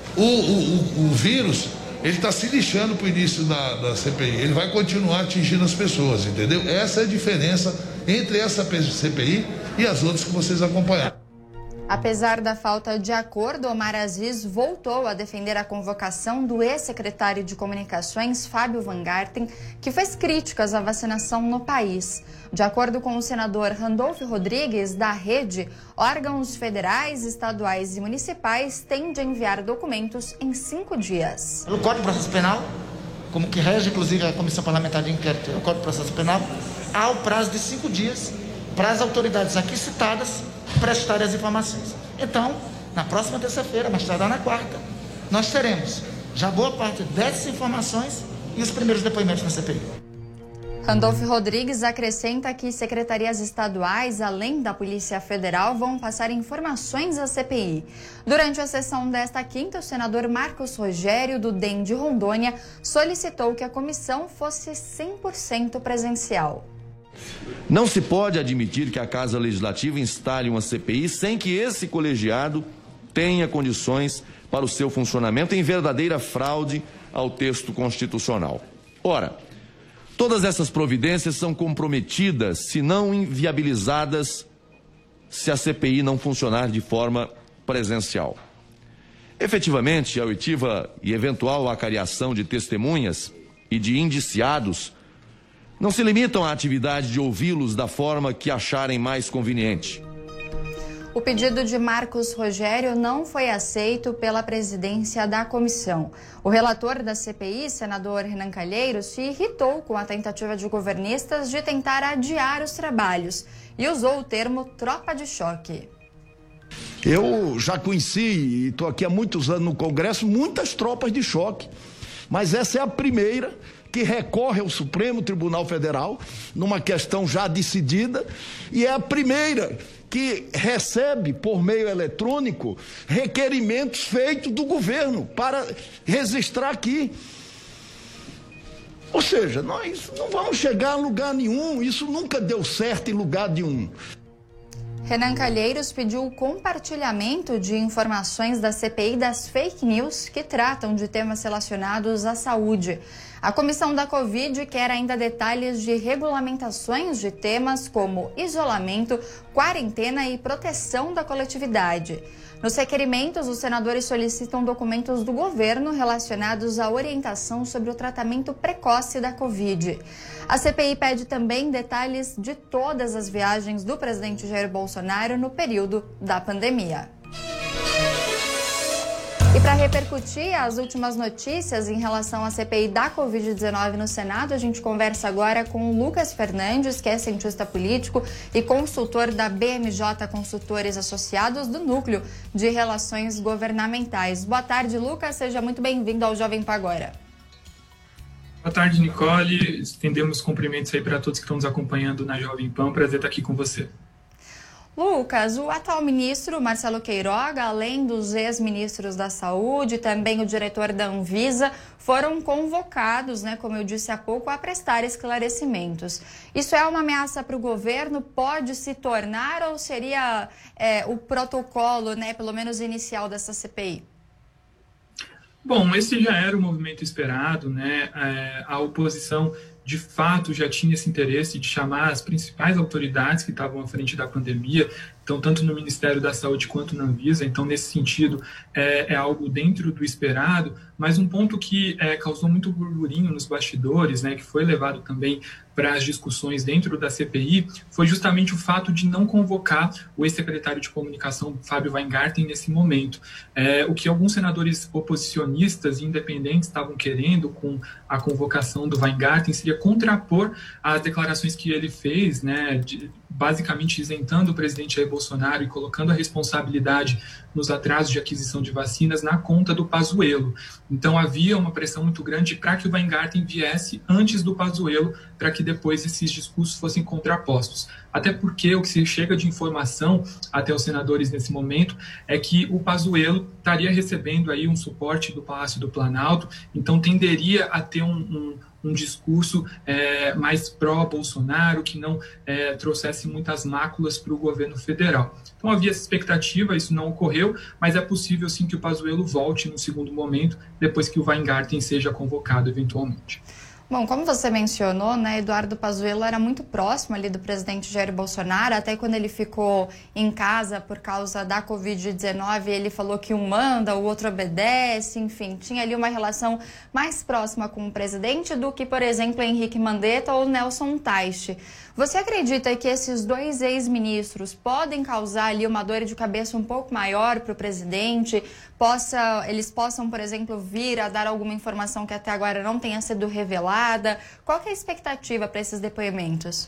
O vírus, ele está se lixando para o início da CPI. Ele vai continuar atingindo as pessoas, entendeu? Essa é a diferença entre essa CPI e as outras que vocês acompanharam. Apesar da falta de acordo, Omar Aziz voltou a defender a convocação do ex-secretário de Comunicações, Fábio Van Garten, que fez críticas à vacinação no país. De acordo com o senador Randolfo Rodrigues, da Rede, órgãos federais, estaduais e municipais têm de enviar documentos em 5 dias. No Código de Processo Penal, como que rege inclusive a Comissão Parlamentar de Inquérito no Código de Processo Penal, há o prazo de 5 dias para as autoridades aqui citadas prestarem as informações. Então, na próxima terça-feira, mais tardar na quarta, nós teremos já boa parte dessas informações e os primeiros depoimentos na CPI. Randolfo Rodrigues acrescenta que secretarias estaduais, além da Polícia Federal, vão passar informações à CPI. Durante a sessão desta quinta, o senador Marcos Rogério, do DEM de Rondônia, solicitou que a comissão fosse 100% presencial. Não se pode admitir que a Casa Legislativa instale uma CPI sem que esse colegiado tenha condições para o seu funcionamento em verdadeira fraude ao texto constitucional. Ora, todas essas providências são comprometidas, se não inviabilizadas, se a CPI não funcionar de forma presencial. Efetivamente, a oitiva e eventual acariação de testemunhas e de indiciados não se limitam à atividade de ouvi-los da forma que acharem mais conveniente. O pedido de Marcos Rogério não foi aceito pela presidência da comissão. O relator da CPI, senador Renan Calheiros, se irritou com a tentativa de governistas de tentar adiar os trabalhos e usou o termo tropa de choque. Eu já conheci, e estou aqui há muitos anos no Congresso, muitas tropas de choque, mas essa é a primeira que recorre ao Supremo Tribunal Federal, numa questão já decidida, e é a primeira que recebe, por meio eletrônico, requerimentos feitos do governo para registrar aqui. Ou seja, nós não vamos chegar a lugar nenhum, isso nunca deu certo em lugar nenhum. Renan Calheiros pediu o compartilhamento de informações da CPI das fake news que tratam de temas relacionados à saúde. A comissão da Covid quer ainda detalhes de regulamentações de temas como isolamento, quarentena e proteção da coletividade. Nos requerimentos, os senadores solicitam documentos do governo relacionados à orientação sobre o tratamento precoce da Covid. A CPI pede também detalhes de todas as viagens do presidente Jair Bolsonaro no período da pandemia. E para repercutir as últimas notícias em relação à CPI da Covid-19 no Senado, a gente conversa agora com o Lucas Fernandes, que é cientista político e consultor da BMJ Consultores Associados do Núcleo de Relações Governamentais. Boa tarde, Lucas. Seja muito bem-vindo ao Jovem Pan Agora. Boa tarde, Nicole. Estendemos cumprimentos aí para todos que estão nos acompanhando na Jovem Pan. Prazer estar aqui com você. Lucas, o atual ministro Marcelo Queiroga, além dos ex-ministros da Saúde, também o diretor da Anvisa, foram convocados, como eu disse há pouco, a prestar esclarecimentos. Isso é uma ameaça para o governo? Pode se tornar ou seria o protocolo, pelo menos inicial dessa CPI? Bom, esse já era o movimento esperado, A oposição de fato já tinha esse interesse de chamar as principais autoridades que estavam à frente da pandemia, então tanto no Ministério da Saúde quanto na Anvisa, então nesse sentido é algo dentro do esperado, mas um ponto que causou muito burburinho nos bastidores, que foi levado também para as discussões dentro da CPI, foi justamente o fato de não convocar o ex-secretário de Comunicação, Fábio Weingarten, nesse momento. O que alguns senadores oposicionistas e independentes estavam querendo com a convocação do Weingarten seria contrapor as declarações que ele fez, basicamente isentando o presidente Jair Bolsonaro e colocando a responsabilidade nos atrasos de aquisição de vacinas na conta do Pazuello. Então havia uma pressão muito grande para que o Weingarten viesse antes do Pazuello, para que depois esses discursos fossem contrapostos. Até porque o que se chega de informação até os senadores nesse momento é que o Pazuello estaria recebendo aí um suporte do Palácio do Planalto, então tenderia a ter um discurso mais pró-Bolsonaro, que não trouxesse muitas máculas para o governo federal. Então havia essa expectativa, isso não ocorreu, mas é possível sim que o Pazuello volte no segundo momento, depois que o Weingarten seja convocado eventualmente. Bom, como você mencionou, Eduardo Pazuello era muito próximo ali do presidente Jair Bolsonaro, até quando ele ficou em casa por causa da Covid-19, ele falou que um manda, o outro obedece, enfim, tinha ali uma relação mais próxima com o presidente do que, por exemplo, Henrique Mandetta ou Nelson Teich. Você acredita que esses dois ex-ministros podem causar ali uma dor de cabeça um pouco maior para o presidente? Eles possam, por exemplo, vir a dar alguma informação que até agora não tenha sido revelada? Qual que é a expectativa para esses depoimentos?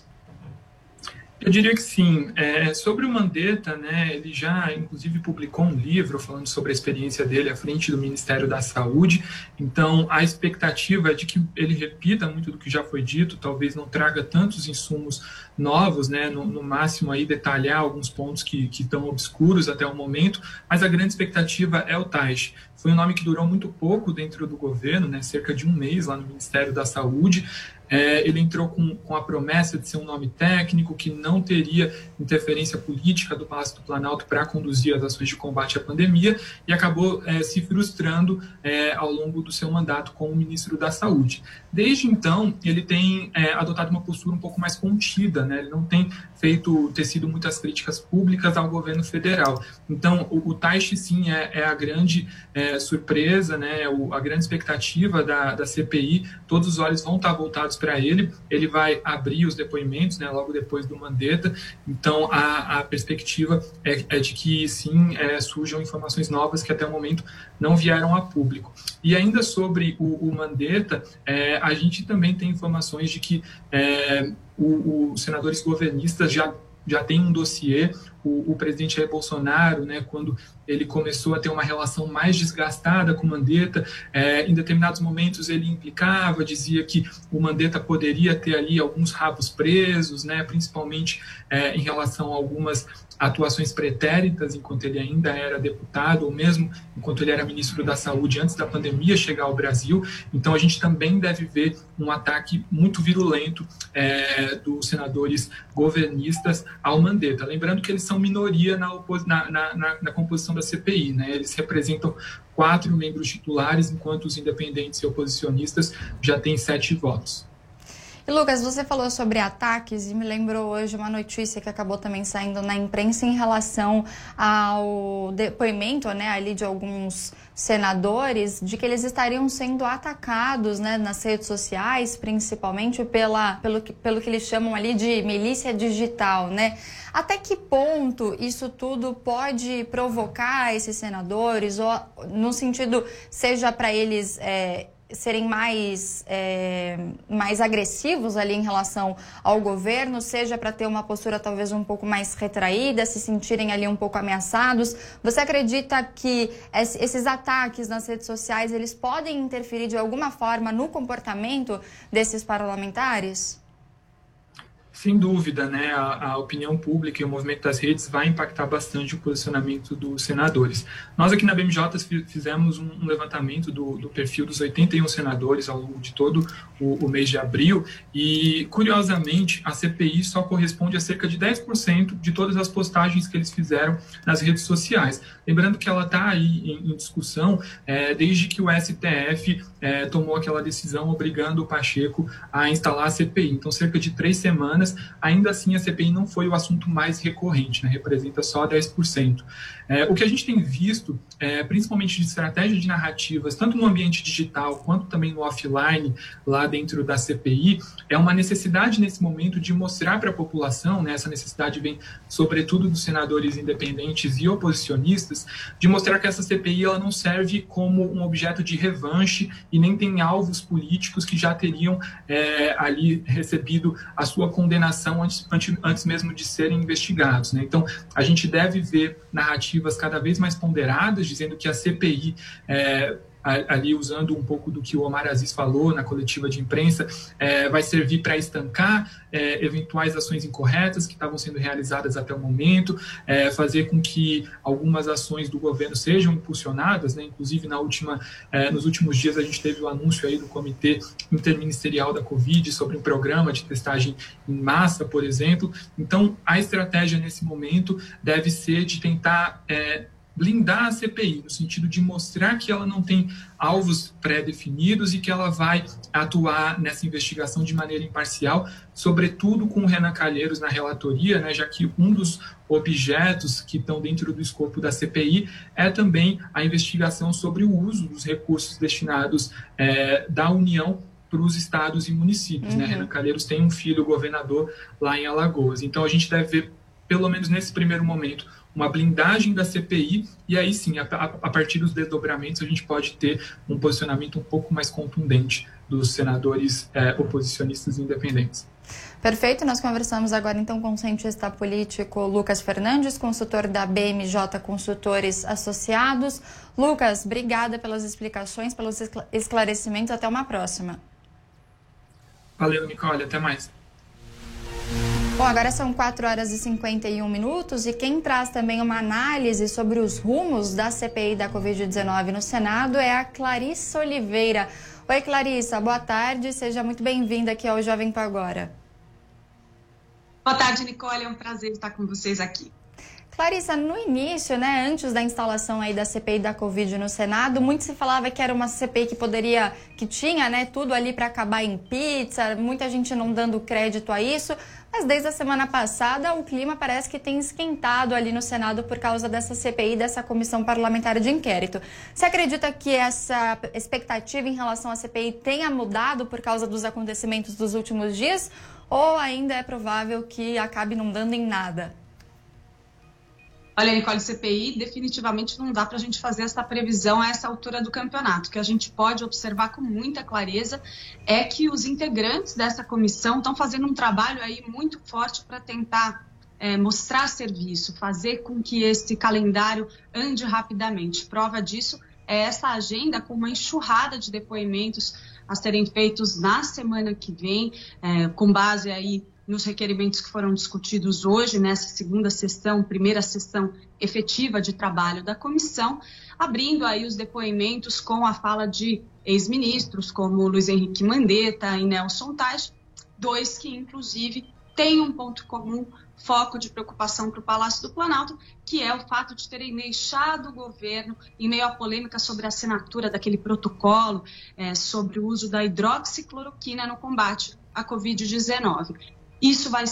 Eu diria que sim. Sobre o Mandetta, ele já, inclusive, publicou um livro falando sobre a experiência dele à frente do Ministério da Saúde. Então, a expectativa é de que ele repita muito do que já foi dito, talvez não traga tantos insumos novos, no máximo aí detalhar alguns pontos que estão obscuros até o momento, mas a grande expectativa é o Teich. Foi um nome que durou muito pouco dentro do governo, cerca de um mês lá no Ministério da Saúde. Ele entrou com a promessa de ser um nome técnico, que não teria interferência política do Palácio do Planalto para conduzir as ações de combate à pandemia, e acabou se frustrando ao longo do seu mandato como ministro da Saúde. Desde então, ele tem adotado uma postura um pouco mais contida, ele não tem tecido muitas críticas públicas ao governo federal. Então, o Teich, sim, é a grande surpresa, a grande expectativa da CPI. Todos os olhos vão estar voltados para ele. Ele vai abrir os depoimentos, logo depois do Mandetta. Então, a perspectiva é de que, sim, surjam informações novas que até o momento não vieram a público. E ainda sobre o Mandetta, a gente também tem informações de que os senadores governistas já têm um dossiê. O presidente Jair Bolsonaro, quando ele começou a ter uma relação mais desgastada com o Mandetta, em determinados momentos ele implicava, dizia que o Mandetta poderia ter ali alguns rabos presos, principalmente em relação a algumas atuações pretéritas enquanto ele ainda era deputado, ou mesmo enquanto ele era ministro da Saúde antes da pandemia chegar ao Brasil. Então a gente também deve ver um ataque muito virulento dos senadores governistas ao Mandetta. Lembrando que eles são minoria na composição da CPI, Eles representam 4 membros titulares, enquanto os independentes e oposicionistas já têm 7 votos. E Lucas, você falou sobre ataques e me lembrou hoje uma notícia que acabou também saindo na imprensa em relação ao depoimento, ali de alguns senadores, de que eles estariam sendo atacados, nas redes sociais, principalmente pelo que eles chamam ali de milícia digital, Até que ponto isso tudo pode provocar esses senadores, ou no sentido, seja para eles serem mais agressivos ali em relação ao governo, seja para ter uma postura talvez um pouco mais retraída, se sentirem ali um pouco ameaçados? Você acredita que esses ataques nas redes sociais, eles podem interferir de alguma forma no comportamento desses parlamentares? Sem dúvida, né, a opinião pública e o movimento das redes vai impactar bastante o posicionamento dos senadores. Nós aqui na BMJ fizemos um levantamento do perfil dos 81 senadores ao longo de todo o mês de abril e, curiosamente, a CPI só corresponde a cerca de 10% de todas as postagens que eles fizeram nas redes sociais. Lembrando que ela está aí em discussão desde que o STF tomou aquela decisão obrigando o Pacheco a instalar a CPI. Então, cerca de 3 semanas, ainda assim a CPI não foi o assunto mais recorrente, né? Representa só 10%. O que a gente tem visto, principalmente de estratégia de narrativas, tanto no ambiente digital quanto também no offline, lá dentro da CPI, é uma necessidade nesse momento de mostrar para a população, né, essa necessidade vem sobretudo dos senadores independentes e oposicionistas, de mostrar que essa CPI ela não serve como um objeto de revanche e nem tem alvos políticos que já teriam ali recebido a sua condenação antes mesmo de serem investigados, né? Então, a gente deve ver narrativas cada vez mais ponderadas, dizendo que a CPI, ali usando um pouco do que o Omar Aziz falou na coletiva de imprensa, vai servir para estancar eventuais ações incorretas que estavam sendo realizadas até o momento, fazer com que algumas ações do governo sejam impulsionadas, né? Inclusive nos últimos dias a gente teve o anúncio aí do Comitê Interministerial da Covid sobre um programa de testagem em massa, por exemplo. Então, a estratégia nesse momento deve ser de tentar blindar a CPI, no sentido de mostrar que ela não tem alvos pré-definidos e que ela vai atuar nessa investigação de maneira imparcial, sobretudo com o Renan Calheiros na relatoria, né, já que um dos objetos que estão dentro do escopo da CPI é também a investigação sobre o uso dos recursos destinados da União para os estados e municípios. Né? Renan Calheiros tem um filho governador lá em Alagoas. Então, a gente deve ver, pelo menos nesse primeiro momento, uma blindagem da CPI, e aí sim, a partir dos desdobramentos, a gente pode ter um posicionamento um pouco mais contundente dos senadores oposicionistas e independentes. Perfeito, nós conversamos agora então com o cientista político Lucas Fernandes, consultor da BMJ Consultores Associados. Lucas, obrigada pelas explicações, pelos esclarecimentos, até uma próxima. Valeu, Nicole, até mais. Bom, agora são 4h51 e quem traz também uma análise sobre os rumos da CPI da Covid-19 no Senado é a Clarissa Oliveira. Oi, Clarissa, boa tarde, seja muito bem-vinda aqui ao Jovem Pan Agora. Boa tarde, Nicole, é um prazer estar com vocês aqui. Clarissa, no início, né, antes da instalação aí da CPI da Covid no Senado, muito se falava que era uma CPI que tinha, né, tudo ali para acabar em pizza, muita gente não dando crédito a isso, mas desde a semana passada o clima parece que tem esquentado ali no Senado por causa dessa CPI, dessa comissão parlamentar de inquérito. Você acredita que essa expectativa em relação à CPI tenha mudado por causa dos acontecimentos dos últimos dias, ou ainda é provável que acabe não dando em nada? Olha, Nicole, CPI definitivamente não dá para a gente fazer essa previsão a essa altura do campeonato. O que a gente pode observar com muita clareza é que os integrantes dessa comissão estão fazendo um trabalho aí muito forte para tentar mostrar serviço, fazer com que esse calendário ande rapidamente. Prova disso é essa agenda com uma enxurrada de depoimentos a serem feitos na semana que vem, com base aí nos requerimentos que foram discutidos hoje, nessa segunda sessão, primeira sessão efetiva de trabalho da comissão, abrindo aí os depoimentos com a fala de ex-ministros, como Luiz Henrique Mandetta e Nelson Taj, dois que, inclusive, têm um ponto comum, foco de preocupação para o Palácio do Planalto, que é o fato de terem deixado o governo em meio à polêmica sobre a assinatura daquele protocolo sobre o uso da hidroxicloroquina no combate à Covid-19. Esse vai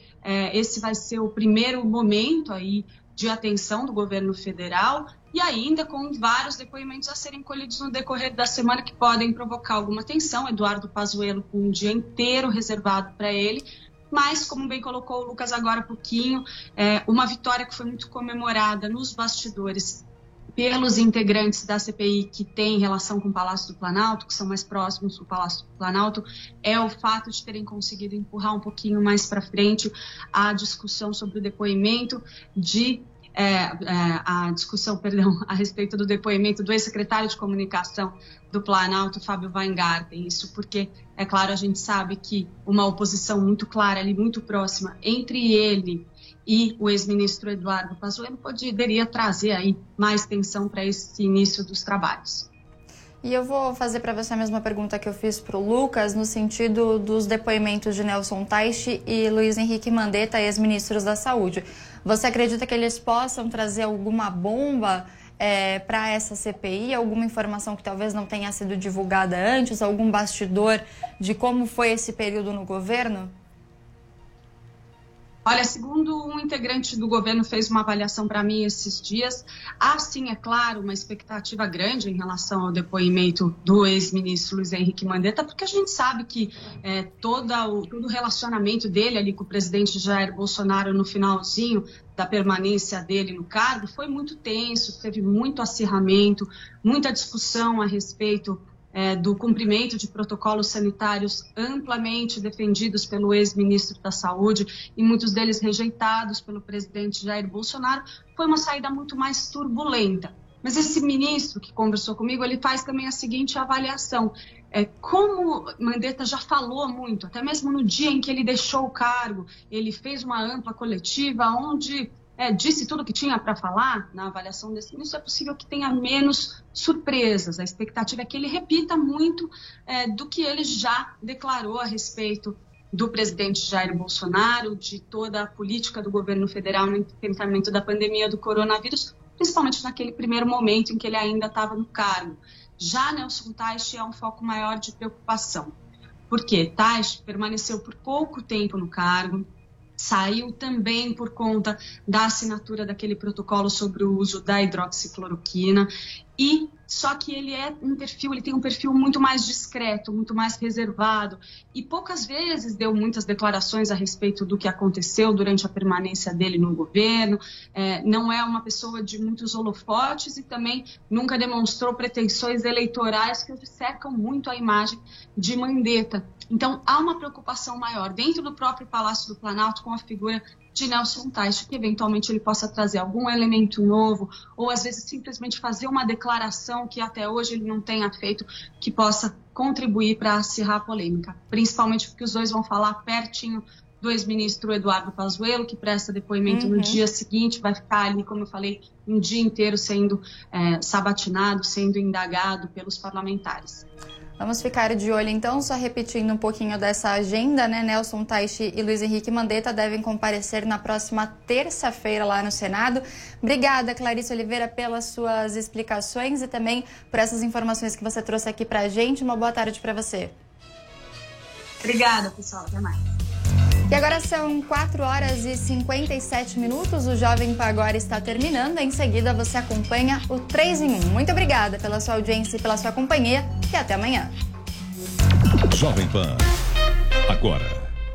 ser o primeiro momento aí de atenção do governo federal e ainda com vários depoimentos a serem colhidos no decorrer da semana que podem provocar alguma tensão. Eduardo Pazuello com um dia inteiro reservado para ele, mas, como bem colocou o Lucas agora há pouquinho, uma vitória que foi muito comemorada nos bastidores pelos integrantes da CPI que têm relação com o Palácio do Planalto, que são mais próximos do Palácio do Planalto, é o fato de terem conseguido empurrar um pouquinho mais para frente a discussão sobre o depoimento de a discussão, a respeito do depoimento do ex-secretário de Comunicação do Planalto, Fábio Weingarten. Isso porque, é claro, a gente sabe que uma oposição muito clara, ali, muito próxima, entre ele e o ex-ministro Eduardo Pazuello poderia trazer aí mais tensão para esse início dos trabalhos. E eu vou fazer para você a mesma pergunta que eu fiz para o Lucas, no sentido dos depoimentos de Nelson Teich e Luiz Henrique Mandetta, ex-ministros da Saúde. Você acredita que eles possam trazer alguma bomba para essa CPI, alguma informação que talvez não tenha sido divulgada antes, algum bastidor de como foi esse período no governo? Olha, segundo um integrante do governo fez uma avaliação para mim esses dias, há sim, é claro, uma expectativa grande em relação ao depoimento do ex-ministro Luiz Henrique Mandetta, porque a gente sabe que todo o relacionamento dele ali com o presidente Jair Bolsonaro no finalzinho da permanência dele no cargo foi muito tenso, teve muito acirramento, muita discussão a respeito do cumprimento de protocolos sanitários amplamente defendidos pelo ex-ministro da Saúde e muitos deles rejeitados pelo presidente Jair Bolsonaro. Foi uma saída muito mais turbulenta. Mas esse ministro que conversou comigo, ele faz também a seguinte avaliação. Como Mandetta já falou muito, até mesmo no dia em que ele deixou o cargo, ele fez uma ampla coletiva onde disse tudo o que tinha para falar. Na avaliação desse ministro, é possível que tenha menos surpresas. A expectativa é que ele repita muito do que ele já declarou a respeito do presidente Jair Bolsonaro, de toda a política do governo federal no enfrentamento da pandemia do coronavírus, principalmente naquele primeiro momento em que ele ainda estava no cargo. Já Nelson Teich é um foco maior de preocupação, porque Teich permaneceu por pouco tempo no cargo, saiu também por conta da assinatura daquele protocolo sobre o uso da hidroxicloroquina, e só que ele tem um perfil muito mais discreto, muito mais reservado, e poucas vezes deu muitas declarações a respeito do que aconteceu durante a permanência dele no governo, não é uma pessoa de muitos holofotes e também nunca demonstrou pretensões eleitorais que cercam muito a imagem de Mandetta. Então, há uma preocupação maior dentro do próprio Palácio do Planalto com a figura de Nelson Teich, que eventualmente ele possa trazer algum elemento novo, ou às vezes simplesmente fazer uma declaração que até hoje ele não tenha feito, que possa contribuir para acirrar a polêmica. Principalmente porque os dois vão falar pertinho do ex-ministro Eduardo Pazuello, que presta depoimento no dia seguinte, vai ficar ali, como eu falei, um dia inteiro sendo sabatinado, sendo indagado pelos parlamentares. Vamos ficar de olho, então, só repetindo um pouquinho dessa agenda, né? Nelson Teich e Luiz Henrique Mandetta devem comparecer na próxima terça-feira lá no Senado. Obrigada, Clarice Oliveira, pelas suas explicações e também por essas informações que você trouxe aqui pra gente. Uma boa tarde para você. Obrigada, pessoal. Até mais. E agora são 4h57. O Jovem Pan Agora está terminando. Em seguida, você acompanha o 3 em 1. Muito obrigada pela sua audiência e pela sua companhia. E até amanhã. Jovem Pan Agora.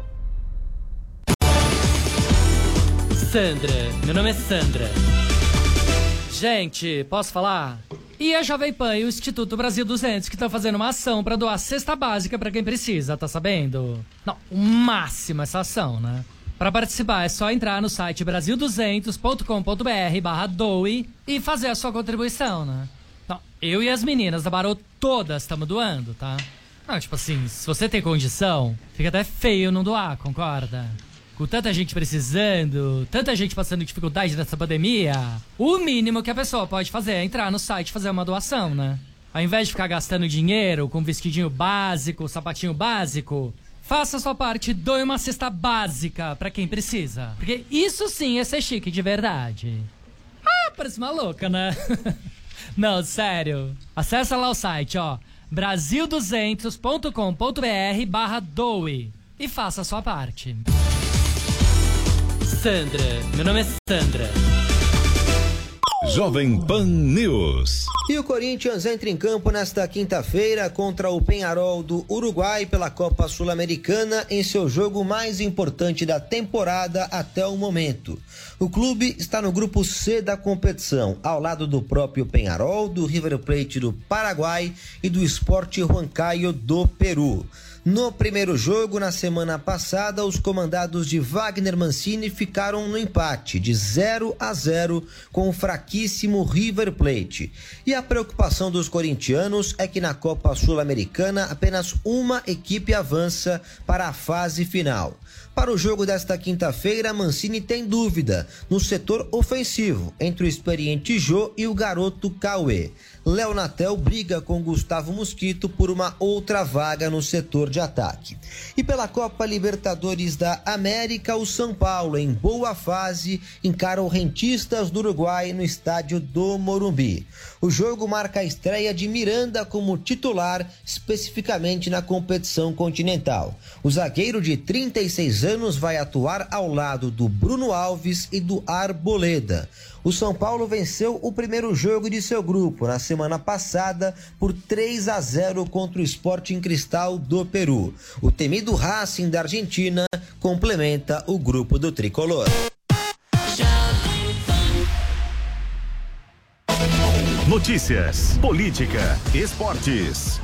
Sandra, meu nome é Sandra. Gente, posso falar? E a Jovem Pan e o Instituto Brasil 200 que estão fazendo uma ação para doar cesta básica para quem precisa, tá sabendo? Não, o máximo essa ação, né? Para participar é só entrar no site brasil200.com.br/doe e fazer a sua contribuição, né? Não, eu e as meninas da Barô todas estamos doando, tá? Não, tipo assim, se você tem condição, fica até feio não doar, concorda? Com tanta gente precisando, tanta gente passando dificuldade nessa pandemia, o mínimo que a pessoa pode fazer é entrar no site e fazer uma doação, né? Ao invés de ficar gastando dinheiro com vestidinho básico, sapatinho básico, faça a sua parte e doe uma cesta básica pra quem precisa. Porque isso sim é ser chique de verdade. Ah, parece uma louca, né? Não, sério. Acessa lá o site, ó, brasil200.com.br/doe e faça a sua parte. Sandra, meu nome é Sandra. Jovem Pan News. E o Corinthians entra em campo nesta quinta-feira contra o Peñarol do Uruguai pela Copa Sul-Americana em seu jogo mais importante da temporada até o momento. O clube está no grupo C da competição, ao lado do próprio Peñarol, do River Plate do Paraguai e do Sport Huancayo do Peru. No primeiro jogo, na semana passada, os comandados de Wagner Mancini ficaram no empate de 0-0 com o fraquíssimo River Plate. E a preocupação dos corintianos é que na Copa Sul-Americana apenas uma equipe avança para a fase final. Para o jogo desta quinta-feira, Mancini tem dúvida no setor ofensivo entre o experiente Jô e o garoto Cauê. Léo Natel briga com Gustavo Mosquito por uma outra vaga no setor de ataque. E pela Copa Libertadores da América, o São Paulo, em boa fase, encara o Rentistas do Uruguai no estádio do Morumbi. O jogo marca a estreia de Miranda como titular, especificamente na competição continental. O zagueiro de 36 anos vai atuar ao lado do Bruno Alves e do Arboleda. O São Paulo venceu o primeiro jogo de seu grupo na semana passada por 3-0 contra o Sporting Cristal do Peru. O temido Racing da Argentina complementa o grupo do tricolor. Notícias, política, esportes.